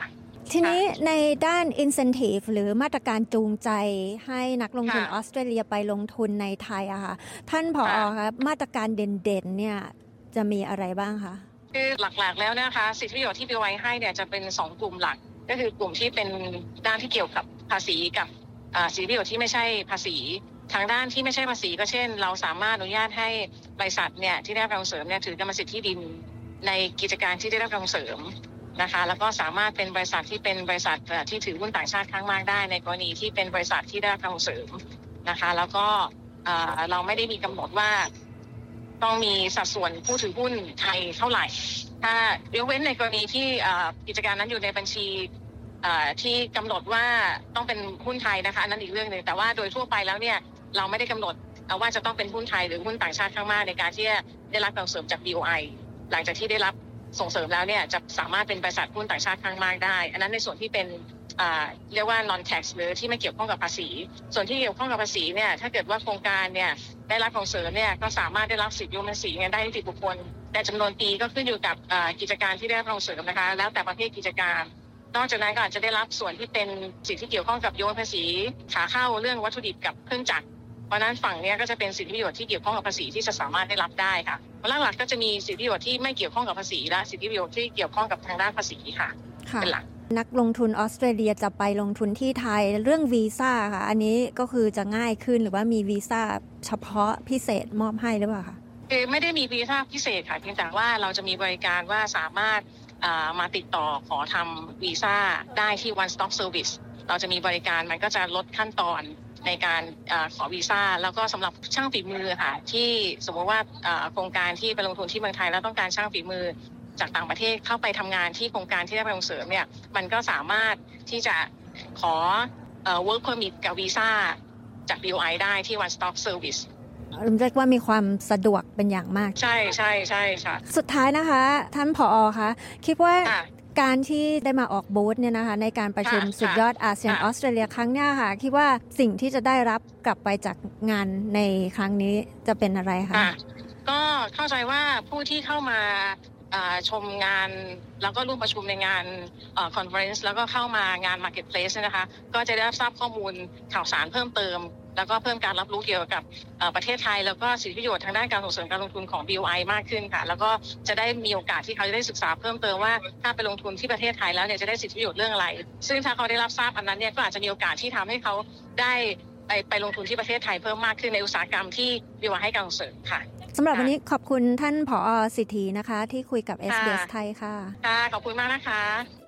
ทีนี้ในด้าน incentive หรือมาตรการจูงใจให้นักลงทุนออสเตรเลียไปลงทุนในไทยอะค่ะท่านผอ.ครับมาตรการเด่นๆเนี่ยจะมีอะไรบ้างคะคือหลักๆแล้วนะคะสิทธิประโยชน์ที่ บี โอ ไอ ให้เนี่ยจะเป็นสองกลุ่มหลักก็คือกลุ่มที่เป็นด้านที่เกี่ยวกับภาษีกับสิทธิประโยชน์ที่ไม่ใช่ภาษีทางด้านที่ไม่ใช่ภาษีก็เช่นเราสามารถอนุญาตให้บริษัทเนี่ยที่ได้รับการส่งเสริมเนี่ยถือกรรมสิทธิ์ที่ดินในกิจการที่ได้รับการส่งเสริมนะคะแล้วก็สามารถเป็นบริษัทที่เป็นบริษัทที่ถือหุ้นต่างชาติข้างมากได้ในกรณีที่เป็นบริษัทที่ได้รับการส่งเสริมนะคะแล้วก็เราไม่ได้มีกำหนดว่าต้องมีสัดส่วนผู้ถือหุ้นไทยเท่าไหร่ถ้ายกเว้นในกรณีที่กิจการนั้นอยู่ในบัญชีที่กำหนดว่าต้องเป็นหุ้นไทยนะคะอันนั้นอีกเรื่องนึงแต่ว่าโดยทั่วไปแล้วเนี่ยเราไม่ได้กำหนดว่าจะต้องเป็นหุ้นไทยหรือหุ้นต่างชาติข้างมากในการที่จะได้รับการส่งเสริมจาก บี โอ ไอ หลังจากที่ได้รับส่งเสริมแล้วเนี่ยจะสามารถเป็นบริษัทหุ้นต่างชาติข้างมากได้อันนั้นในส่วนที่เป็นเรียกว่า non tax หรือที่ไม่เกี่ยวข้องกับภาษีส่วนที่เกี่ยวข้องกับภาษีเนี่ยถ้าเกิดว่าโครงการเนี่ยได้รับส่งเสริมเนี่ยก็สามารถได้รับสิทธิภาษีเงินได้นิติบุคคลแต่จำนวนปีก็ขึ้นอยู่กับกิจการที่ได้รับส่งเสริมนะคะแล้วแต่ประเภทกิจการนอกจากนั้นก็อาจจะได้รับส่วนที่เป็นสิทธิที่เกี่ยวข้องกับโยนภาษีขาเข้าเรื่องวัตถุดิบกับเครื่องจักรเพราะนั้นฝั่งนี้ก็จะเป็นสิทธิประโยชน์ที่เกี่ยวข้องกับภาษีที่จะสามารถได้รับได้ค่ะหลักๆก็จะมีสิทธิประโยชน์ที่ไม่เกี่ยวข้องกับภาษีและสิทธิประโยชน์ที่เกี่ยวข้องกับทางด้านภาษีค่ะเป็นหลักนักลงทุนออสเตรเลียจะไปลงทุนที่ไทยเรื่องวีซ่าค่ะอันนี้ก็คือจะง่ายขึ้นหรือว่ามีวีซ่าเฉพาะพิเศษมอบให้หรือเปล่าคะคือไม่ได้มีวีซ่าพิเศษค่ะเพียงแต่ว่าเราจะมีบริการว่าสามารถมาติดต่อขอทำวีซ่าได้ที่ One Stop Service เราจะมีบริการมันก็จะลดขั้นตอนในการขอวีซ่าแล้วก็สำหรับช่างฝีมือค่ะที่สมมติว่าโครงการที่ไปลงทุนที่เมืองไทยแล้วต้องการช่างฝีมือจากต่างประเทศเข้าไปทำงานที่โครงการที่ได้รับส่งเสริมเนี่ยมันก็สามารถที่จะขอ work permit กับวีซ่าจาก บี โอ ไอ ได้ที่ One Stop Service เรียกว่ามีความสะดวกเป็นอย่างมากใช่ใช่ใช่ค่ะสุดท้ายนะคะท่านผอ.คะคิดว่าการที่ได้มาออกบูธเนี่ยนะคะในการประชุมสุดยอดอาเซียนออสเตรเลียครั้งนี้ค่ะคิดว่าสิ่งที่จะได้รับกลับไปจากงานในครั้งนี้จะเป็นอะไรคะก็เข้าใจว่าผู้ที่เข้ามาชมงานแล้วก็ร่วมประชุมในงานคอนเฟอเรนซ์แล้วก็เข้ามางาน Marketplace นะคะก็จะได้รับทราบข้อมูลข่าวสารเพิ่มเติมแล้วก็เพิ่มการรับรู้เกี่ยวกับประเทศไทยแล้วก็สิทธิประโยชน์ทางด้านการส่งเสริมการลงทุนของ บี โอ ไอ มากขึ้นค่ะแล้วก็จะได้มีโอกาสที่เขาจะได้ศึกษาเพิ่มเติมว่าถ้าไปลงทุนที่ประเทศไทยแล้วเนี่ยจะได้สิทธิประโยชน์เรื่องอะไรซึ่งถ้าเขาได้รับทราบอันนั้นเนี่ยก็อาจจะมีโอกาสที่ทำให้เขาได้ไปไปลงทุนที่ประเทศไทยเพิ่มมากขึ้นในอุตสาหกรรมที่ บี โอ ไอ ให้การส่งเสริมค่ะสำหรับวันนี้ขอบคุณท่านผอ.สิทธินะคะที่คุยกับ เอส บี เอส ไทยค่ะค่ะขอบคุณมากนะคะ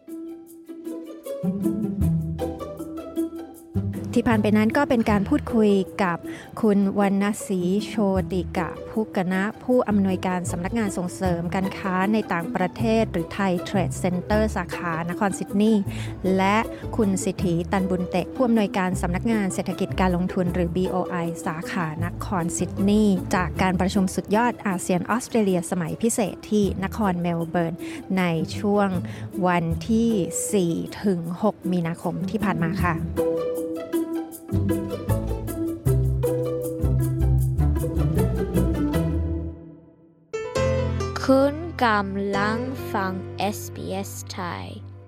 ที่ผ่านไปนั้นก็เป็นการพูดคุยกับคุณวรรณศรีโชติกะพุกณะผู้อำนวยการสำนักงานส่งเสริมการค้าในต่างประเทศหรือไทยเทรดเซ็นเตอร์สาขานครซิดนีย์และคุณสิทธิตันบุญเตะผู้อำนวยการสำนักงานเศรษฐกิจการลงทุนหรือ บี โอ ไอ สาขานครซิดนีย์จากการประชุมสุดยอดอาเซียนออสเตรเลียสมัยพิเศษที่นครเมลเบิร์นในช่วงวันที่ สี่ถึงหก มีนาคมที่ผ่านมาค่ะคุณกำลังฟัง เอส บี เอส Thai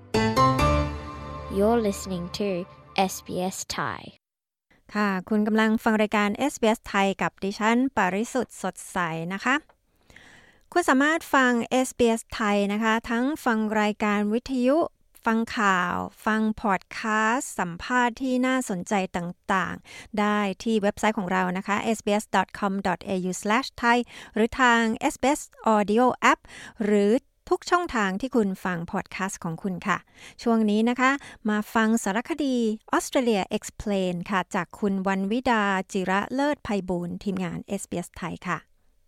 You're listening to เอส บี เอส Thai ค่ะคุณกำลังฟังรายการ เอส บี เอส ไทยกับดิฉันปริสุทธิ์สดใสนะคะคุณสามารถฟัง เอส บี เอส ไทยนะคะทั้งฟังรายการวิทยุฟังข่าวฟังพอดแคสต์สัมภาษณ์ที่น่าสนใจต่างๆได้ที่เว็บไซต์ของเรานะคะ เอส บี เอส ดอท คอม ดอท เอ ยู สแลช ไทย หรือทาง เอส บี เอส Audio App หรือทุกช่องทางที่คุณฟังพอดแคสต์ของคุณค่ะช่วงนี้นะคะมาฟังสารคดี Australia Explain ค่ะจากคุณวรรณวิดาจิระเลิศไพบูลย์ทีมงาน เอส บี เอส ไทยค่ะ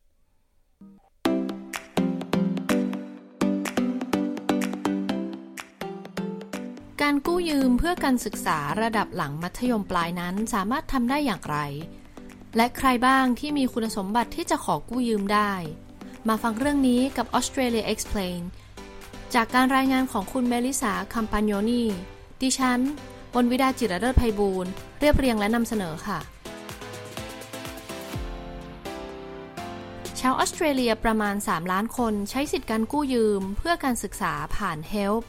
การกู้ยืมเพื่อการศึกษาระดับหลังมัธยมปลายนั้นสามารถทำได้อย่างไรและใครบ้างที่มีคุณสมบัติที่จะขอกู้ยืมได้มาฟังเรื่องนี้กับ Australia Explain จากการรายงานของคุณเมลิสาคัมปานโยนีดิฉันวรรณวิดาจิระเลิศไพบูลย์เรียบเรียงและนำเสนอค่ะชาวออสเตรเลียประมาณสามล้านคนใช้สิทธิการกู้ยืมเพื่อการศึกษาผ่าน Help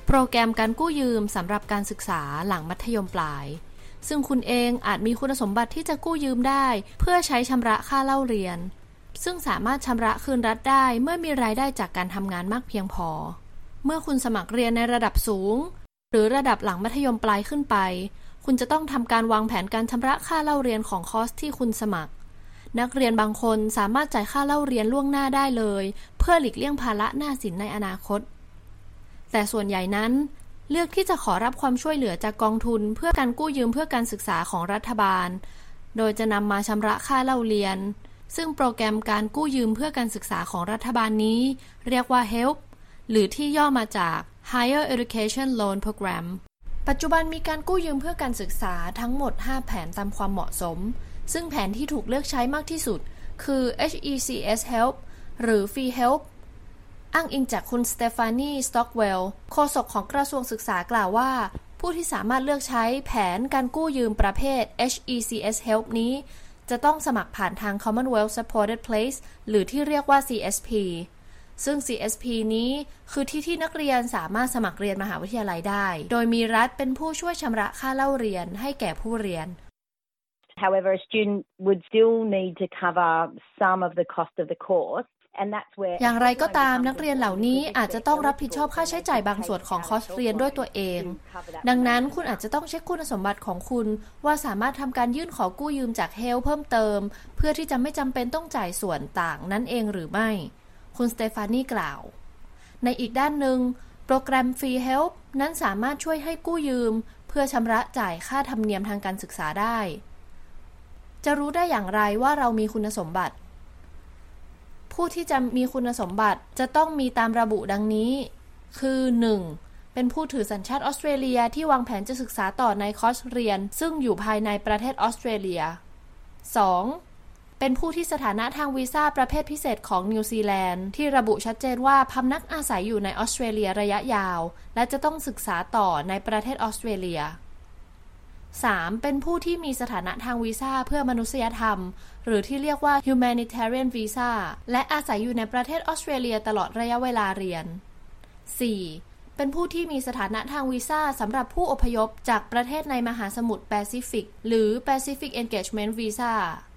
โปรแกรมการกู้ยืมสำหรับการศึกษาหลังมัธยมปลายซึ่งคุณเองอาจมีคุณสมบัติที่จะกู้ยืมได้เพื่อใช้ชำระค่าเล่าเรียนซึ่งสามารถชำระคืนรัฐได้เมื่อมีรายได้จากการทำงานมากเพียงพอเมื่อคุณสมัครเรียนในระดับสูงหรือระดับหลังมัธยมปลายขึ้นไปคุณจะต้องทำการวางแผนการชำระค่าเล่าเรียนของคอร์สที่คุณสมัครนักเรียนบางคนสามารถจ่ายค่าเล่าเรียนล่วงหน้าได้เลยเพื่อหลีกเลี่ยงภาระหนี้สินในอนาคตแต่ส่วนใหญ่นั้นเลือกที่จะขอรับความช่วยเหลือจากกองทุนเพื่อการกู้ยืมเพื่อการศึกษาของรัฐบาลโดยจะนำมาชำระค่าเล่าเรียนซึ่งโปรแกรมการกู้ยืมเพื่อการศึกษาของรัฐบาลนี้เรียกว่า เฮลป์ หรือที่ย่อมาจาก Higher Education Loan Program ปัจจุบันมีการกู้ยืมเพื่อการศึกษาทั้งหมดห้าแผนตามความเหมาะสมซึ่งแผนที่ถูกเลือกใช้มากที่สุดคือ เอช อี ซี เอส Help หรือ Free Help อ้างอิงจากคุณสเตฟานี สต็อกเวลล์โฆษกของกระทรวงศึกษากล่าวว่าผู้ที่สามารถเลือกใช้แผนการกู้ยืมประเภท เอช อี ซี เอส Help นี้จะต้องสมัครผ่านทาง Commonwealth Supported Place หรือที่เรียกว่า ซี เอส พี ซึ่ง ซี เอส พี นี้คือที่ที่นักเรียนสามารถสมัครเรียนมหาวิทยาลัยได้โดยมีรัฐเป็นผู้ช่วยชำระค่าเล่าเรียนให้แก่ผู้เรียน However, a student would still need to cover some of the cost of the course. อย่างไรก็ตามนักเรียนเหล่านี้อาจจะต้องรับผิดชอบค่าใช้จ่ายบางส่วนของคอร์สเรียนด้วยตัวเองดังนั้นคุณอาจจะต้องเช็คคุณสมบัติของคุณว่าสามารถทำการยื่นขอกู้ยืมจาก เฮลป์ เพิ่มเติมเพื่อที่จะไม่จำเป็นต้องจ่ายส่วนต่างนั่นเองหรือไม่คุณสเตฟานีกล่าวในอีกด้านหนึ่งโปรแกรม Free Help นั้นสามารถช่วยให้กู้ยืมเพื่อชำระจ่ายค่าธรรมเนียมทางการศึกษาได้จะรู้ได้อย่างไรว่าเรามีคุณสมบัติผู้ที่จะมีคุณสมบัติจะต้องมีตามระบุดังนี้คือ หนึ่ง เป็นผู้ถือสัญชาติออสเตรเลียที่วางแผนจะศึกษาต่อในคอร์สเรียนซึ่งอยู่ภายในประเทศออสเตรเลีย สอง เป็นผู้ที่สถานะทางวีซ่าประเภทพิเศษของนิวซีแลนด์ที่ระบุชัดเจนว่าพำนักอาศัยอยู่ในออสเตรเลียระยะยาวและจะต้องศึกษาต่อในประเทศออสเตรเลียสาม เป็นผู้ที่มีสถานะทางวีซ่าเพื่อมนุษยธรรมหรือที่เรียกว่า humanitarian visa และอาศัยอยู่ในประเทศออสเตรเลียตลอดระยะเวลาเรียน สี่ เป็นผู้ที่มีสถานะทางวีซ่าสำหรับผู้อพยพจากประเทศในมหาสมุทรแปซิฟิกหรือ Pacific Engagement Visa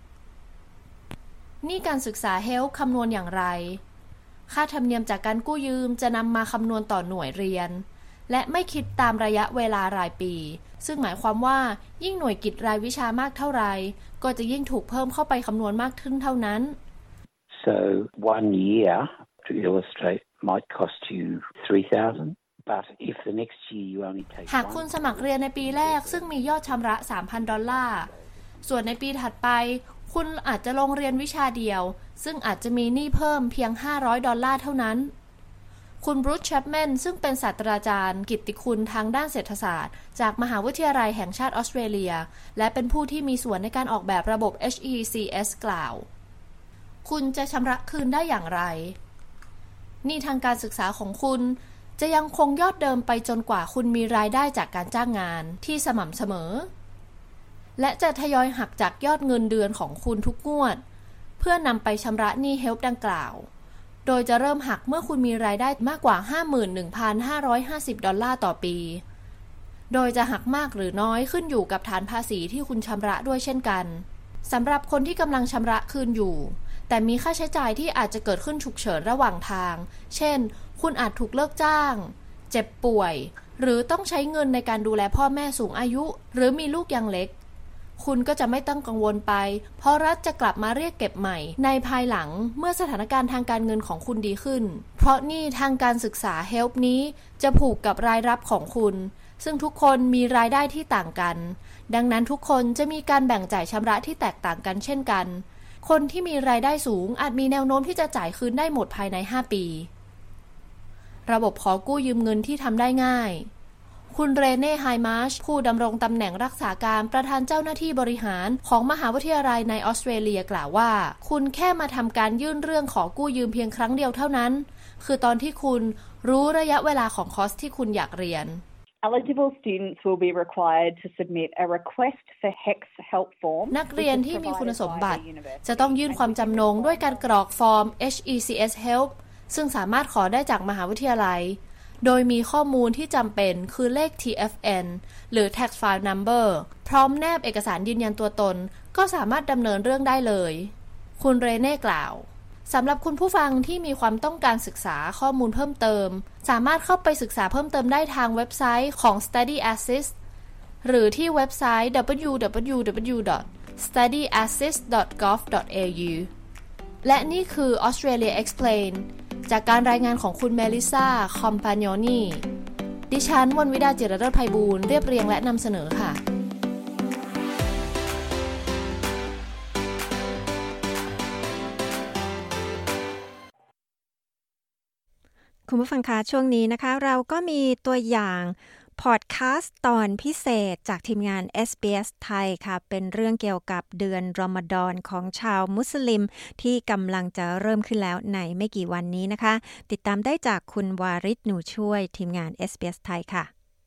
นี่การศึกษา เฮลป์ คำนวณอย่างไรค่าธรรมเนียมจากการกู้ยืมจะนำมาคำนวณต่อหน่วยเรียนและไม่คิดตามระยะเวลารายปีซึ่งหมายความว่ายิ่งหน่วยกิจรายวิชามากเท่าไรก็จะยิ่งถูกเพิ่มเข้าไปคำนวณมากขึ้นเท่านั้น So one year to illustrate might cost you three thousand but if the next year you only take หากคุณสมัครเรียนในปีแรกซึ่งมียอดชำระ สามพัน ดอลลาร์ส่วนในปีถัดไปคุณอาจจะลงเรียนวิชาเดียวซึ่งอาจจะมีหนี้เพิ่มเพียงห้าร้อยดอลลาร์เท่านั้นคุณบรูซ แชปแมนซึ่งเป็นศาสตราจารย์กิตติคุณทางด้านเศรษฐศาสตร์จากมหาวิทยาลัยแห่งชาติออสเตรเลียและเป็นผู้ที่มีส่วนในการออกแบบระบบ เอช อี ซี เอส กล่าวคุณจะชำระคืนได้อย่างไรหนี้ทางการศึกษาของคุณจะยังคงยอดเดิมไปจนกว่าคุณมีรายได้จากการจ้างงานที่สม่ำเสมอและจะทยอยหักจากยอดเงินเดือนของคุณทุกงวดเพื่อนำไปชำระหนี้ เฮลป์ ดังกล่าวโดยจะเริ่มหักเมื่อคุณมีรายได้มากกว่า ห้าหมื่นหนึ่งพันห้าร้อยห้าสิบ ดอลลาร์ต่อปีโดยจะหักมากหรือน้อยขึ้นอยู่กับฐานภาษีที่คุณชำระด้วยเช่นกันสำหรับคนที่กำลังชำระคืนอยู่แต่มีค่าใช้จ่ายที่อาจจะเกิดขึ้นฉุกเฉินระหว่างทางเช่นคุณอาจถูกเลิกจ้างเจ็บป่วยหรือต้องใช้เงินในการดูแลพ่อแม่สูงอายุหรือมีลูกยังเล็กคุณก็จะไม่ต้องกังวลไปเพราะรัฐจะกลับมาเรียกเก็บใหม่ในภายหลังเมื่อสถานการณ์ทางการเงินของคุณดีขึ้นเพราะนี่ทางการศึกษา เฮลป์ นี้จะผูกกับรายรับของคุณซึ่งทุกคนมีรายได้ที่ต่างกันดังนั้นทุกคนจะมีการแบ่งจ่ายชำระที่แตกต่างกันเช่นกันคนที่มีรายได้สูงอาจมีแนวโน้มที่จะจ่ายคืนได้หมดภายในห้าปีระบบขอกู้ยืมเงินที่ทำได้ง่ายคุณเรเน่ ไฮมาร์ชผู้ดำรงตำแหน่งรักษาการประธานเจ้าหน้าที่บริหารของมหาวิทยาลัยในออสเตรเลียกล่าวว่าคุณแค่มาทำการยื่นเรื่องขอกู้ยืมเพียงครั้งเดียวเท่านั้นคือตอนที่คุณรู้ระยะเวลาของคอร์สที่คุณอยากเรียน Eligible students will be required to submit a request for เฮ อี ซี help form นักเรียนที่มีคุณสมบัติจะต้องยื่นความจำนงด้วยการกรอกฟอร์ม เอช อี ซี เอส Help ซึ่งสามารถขอได้จากมหาวิทยาลัยโดยมีข้อมูลที่จำเป็นคือเลข ที เอฟ เอ็น หรือ Tax File Number พร้อมแนบเอกสารยืนยันตัวตนก็สามารถดำเนินเรื่องได้เลยคุณเรเน่กล่าวสำหรับคุณผู้ฟังที่มีความต้องการศึกษาข้อมูลเพิ่มเติมสามารถเข้าไปศึกษาเพิ่มเติมได้ทางเว็บไซต์ของ Study Assist หรือที่เว็บไซต์ ดับเบิลยู ดับเบิลยู ดับเบิลยู ดอท สตัดดี้ แอสซิสต์ ดอท กอฟ ดอท เอ ยู และนี่คือ Australia Explain จากการรายงานของคุณเมลิซาคอมพาญอนีดิฉันวรรณวิดาจิรเลิศไพบูลย์เรียบเรียงและนำเสนอค่ะคุณผู้ฟังคะช่วงนี้นะคะเราก็มีตัวอย่างพอดแคสต์ตอนพิเศษจากทีมงาน เอส บี เอส ไทยค่ะเป็นเรื่องเกี่ยวกับเดือนรอมฎอนของชาวมุสลิมที่กำลังจะเริ่มขึ้นแล้วในไม่กี่วันนี้นะคะติดตามได้จากคุณวาริศหนูช่วยทีมงาน เอส บี เอส ไทยค่ะ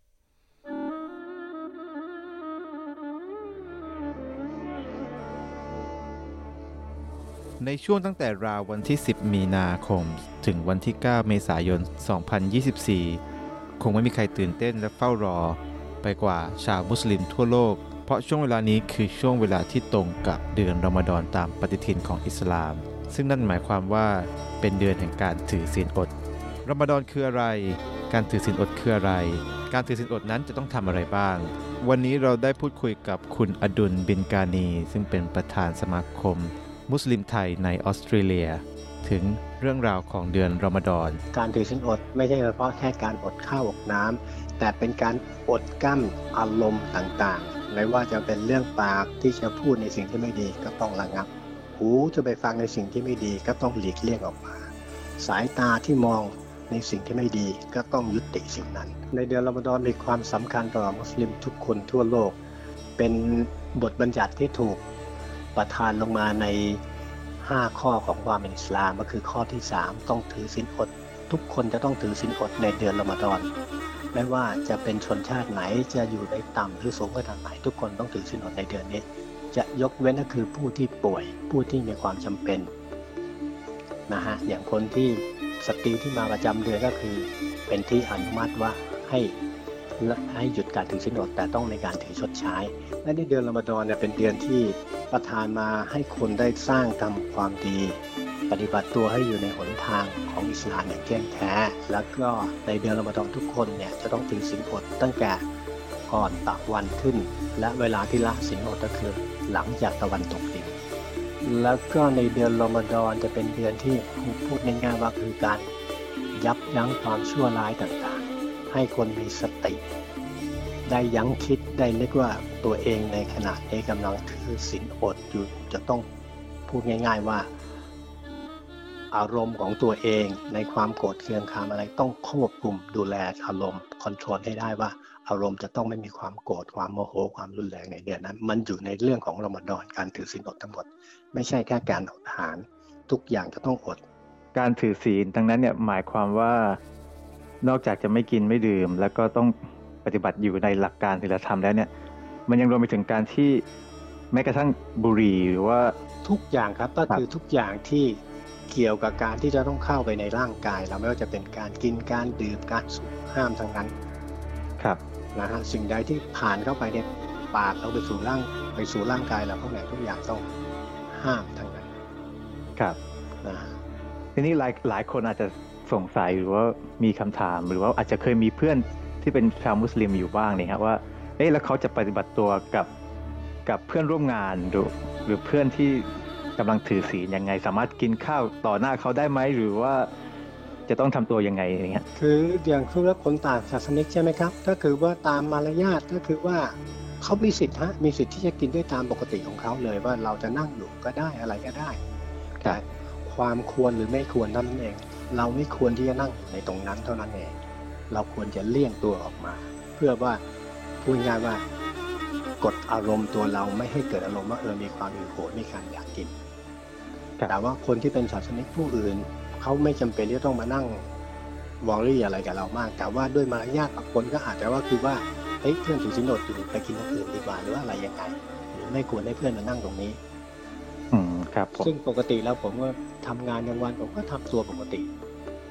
ในช่วงตั้งแต่ราววันที่สิบมีนาคมถึงวันที่เก้าเมษายนสองพันยี่สิบสี่คงไม่มีใครตื่นเต้นและเฝ้ารอไปกว่าชาวมุสลิมทั่วโลกเพราะช่วงเวลานี้คือช่วงเวลาที่ตรงกับเดือนรอมฎอนตามปฏิทินของอิสลามซึ่งนั่นหมายความว่าเป็นเดือนแห่งการถือศีลอดรอมฎอนคืออะไรการถือศีลอดคืออะไรการถือศีลอดนั้นจะต้องทำอะไรบ้างวันนี้เราได้พูดคุยกับคุณอดุลบินกานีซึ่งเป็นประธานสมาคมมุสลิมไทยในออสเตรเลียถึงเรื่องราวของเดือนรอมฎอนการถือศีลอดไม่ใช่เฉพาะแค่การอดข้าวอดน้ำแต่เป็นการอดกั้นอารมณ์ต่างๆไม่ว่าจะเป็นเรื่องปากที่จะพูดในสิ่งที่ไม่ดีก็ต้องระงับหูจะไปฟังในสิ่งที่ไม่ดีก็ต้องหลีกเลี่ยงออกมาสายตาที่มองในสิ่งที่ไม่ดีก็ต้องยุติสิ่งนั้นในเดือนรอมฎอนมีความสำคัญต่อมุสลิมทุกคนทั่วโลกเป็นบทบัญญัติที่ถูกประทานลงมาในห้าข้อของความเป็นอิสลามก็คือข้อที่สามต้องถือศีลอดทุกคนจะต้องถือศีลอดในเดือนรอมฎอนไม่ว่าจะเป็นชนชาติไหนจะอยู่ในต่ำหรือสูงขนาดไหนทุกคนต้องถือศีลอดในเดือนนี้จะยกเว้นก็คือผู้ที่ป่วยผู้ที่มีความจำเป็นนะฮะอย่างคนที่สตรีที่มาประจำเดือนก็คือเป็นที่อนุมัติว่าให้ให้หยุดการถือศีลอดแต่ต้องในการถือชดใช้และในเดือนรอมฎอนเนี่ยเป็นเดือนที่ประทานมาให้คนได้สร้างทำความดีปฏิบัติตัวให้อยู่ในหนทางของอิสลามอย่างแท้แท้แล้วก็ในเดือนรอมฎอนทุกคนเนี่ยจะต้องถือศีลอดตั้งแต่ก่อนตะวันขึ้นและเวลาที่ละศีลอดก็คือหลังจากตะวันตกดินแล้วก็ในเดือนรอมฎอนจะเป็นเดือนที่พูดง่ายๆว่าคือการยับยั้งความชั่วร้ายต่างๆให้คนมีสติได้ยั้งคิดได้นึกว่าตัวเองในขณะนี้กำลังถือศีลอดอยู่จะต้องพูดง่ายๆว่าอารมณ์ของตัวเองในความโกรธเคืองคามอะไรต้องควบคุมดูแลอารมณ์คอนโทรลให้ได้ว่าอารมณ์จะต้องไม่มีความโกรธความโมโหความรุนแรงในเดือนนั้นมันอยู่ในเรื่องของรอมฎอนการถือศีลอดทั้งหมดไม่ใช่แค่การอดอาหารทุกอย่างจะต้องอดการถือศีลดังนั้นเนี่ยหมายความว่านอกจากจะไม่กินไม่ดื่มแล้วก็ต้องปฏิบัติอยู่ในหลักการศีลธรรมแล้วเนี่ยมันยังรวมไปถึงการที่แม้กระทั่งบุหรี่หรือว่าทุกอย่างครับก็คือทุกอย่างที่เกี่ยวกับการที่จะต้องเข้าไปในร่างกายเราไม่ว่าจะเป็นการกินการดื่มการสูบห้ามทั้งนั้นครับนะฮะสิ่งใดที่ผ่านเข้าไปในปากเราไปสู่ร่างไปสู่ร่างกายเราพวกนั้นทุกอย่างต้องห้ามทั้งนั้นครับนะทีนี้หลายหลายคนอาจจะสงสัยหรือว่ามีคำถามหรือว่าอาจจะเคยมีเพื่อนที่เป็นชาวมุสลิมอยู่บ้างนี่ครับว่าเอ๊ะแล้วเขาจะปฏิบัติตัวกับกับเพื่อนร่วมงานหรือหรือเพื่อนที่กำลังถือศีลยังไงสามารถกินข้าวต่อหน้าเขาได้ไหมหรือว่าจะต้องทำตัวยังไงอย่างเงี้ยคืออย่างคือว่าคนต่างศาสนิกใช่ไหมครับก็คือว่าตามมารยาทก็คือว่าเขามีสิทธิ์ฮะมีสิทธิ์ที่จะกินได้ตามปกติของเขาเลยว่าเราจะนั่งอยู่ก็ได้อะไรก็ได้แต่ความควรหรือไม่ควรนั่นเองเราไม่ควรที่จะนั่งในตรงนั้นเท่านั้นเองเราควรจะเลี่ยงตัวออกมาเพื่อว่าพูดง่ายว่ากดอารมณ์ตัวเราไม่ให้เกิดอารมณ์ว่าเออมีความหิวโหยมีการอยากกินแต่ว่าคนที่เป็นศาสนิกผู้อื่นเขาไม่จำเป็นที่ต้องมานั่งวอรี่อะไรกับเรามากแต่ว่าด้วยมารยาทบางคนก็อาจจะว่าคือว่าเฮ้ยเพื่อนถือศีลอดอยู่ไปกินอย่างอื่นดีกว่าหรือว่าอะไรยังไงหรือไม่ควรให้เพื่อนมานั่งตรงนี้อืมครับซึ่งปกติแล้วผมก็ทำงานกลางวันผมก็ทำตัวปกติ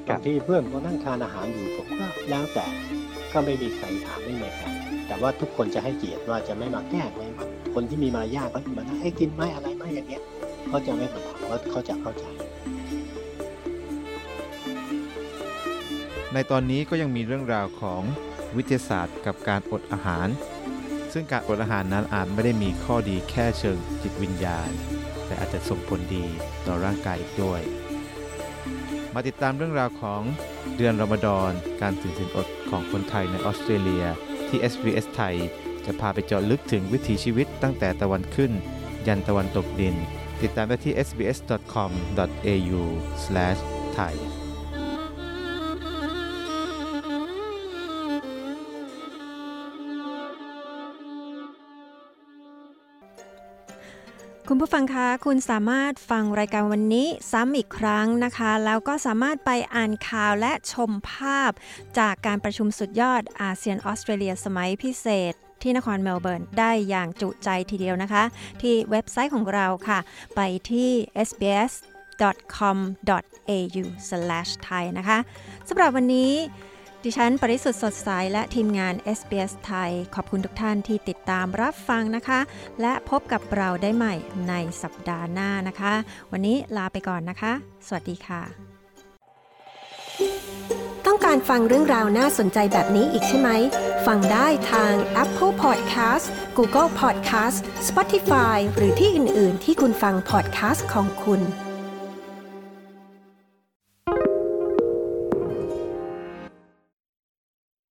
บางทีเพื่อนก็นั่งทานอาหารอยู่ผมก็แล้วแต่ก็ไม่มีใครถามไม่มีใครแต่ว่าทุกคนจะให้เกียรติว่าจะไม่มาแกล้งไม่มาคนที่มีมารยาทก็จะมาให้กินไหมอะไรไหมอย่างเงี้ยเขาจะไม่มาถามเพราะเขาจะเข้าใจในตอนนี้ก็ยังมีเรื่องราวของวิทยาศาสตร์กับการอดอาหารซึ่งการอดอาหารนั้นอาจไม่ได้มีข้อดีแค่เชิงจิตวิญญาณแต่อาจจะส่งผลดีต่อร่างกายอีกด้วยมาติดตามเรื่องราวของเดือนรอมฎอนการถือศีลอดของคนไทยในออสเตรเลียที่ เอส บี เอส ไทยจะพาไปเจาะลึกถึงวิถีชีวิตตั้งแต่ตะวันขึ้นยันตะวันตกดินติดตามได้ที่ เอส บี เอส ดอท คอม ดอท เอ ยู สแลช ไทยคุณผู้ฟังคะคุณสามารถฟังรายการวันนี้ซ้ำอีกครั้งนะคะแล้วก็สามารถไปอ่านข่าวและชมภาพจากการประชุมสุดยอดอาเซียนออสเตรเลียสมัยพิเศษที่นครเมลเบิร์นได้อย่างจุใจทีเดียวนะคะที่เว็บไซต์ของเราค่ะไปที่ เอส บี เอส ดอท คอม ดอท เอ ยู สแลช ไทยนะคะสำหรับวันนี้ดิฉันปริสุทธิ์สดใสและทีมงาน เอส บี เอส ไทยขอบคุณทุกท่านที่ติดตามรับฟังนะคะและพบกับเราได้ใหม่ในสัปดาห์หน้านะคะวันนี้ลาไปก่อนนะคะสวัสดีค่ะต้องการฟังเรื่องราวน่าสนใจแบบนี้อีกใช่ไหมฟังได้ทาง Apple Podcast Google Podcast Spotify หรือที่อื่นๆที่คุณฟัง podcast ของคุณ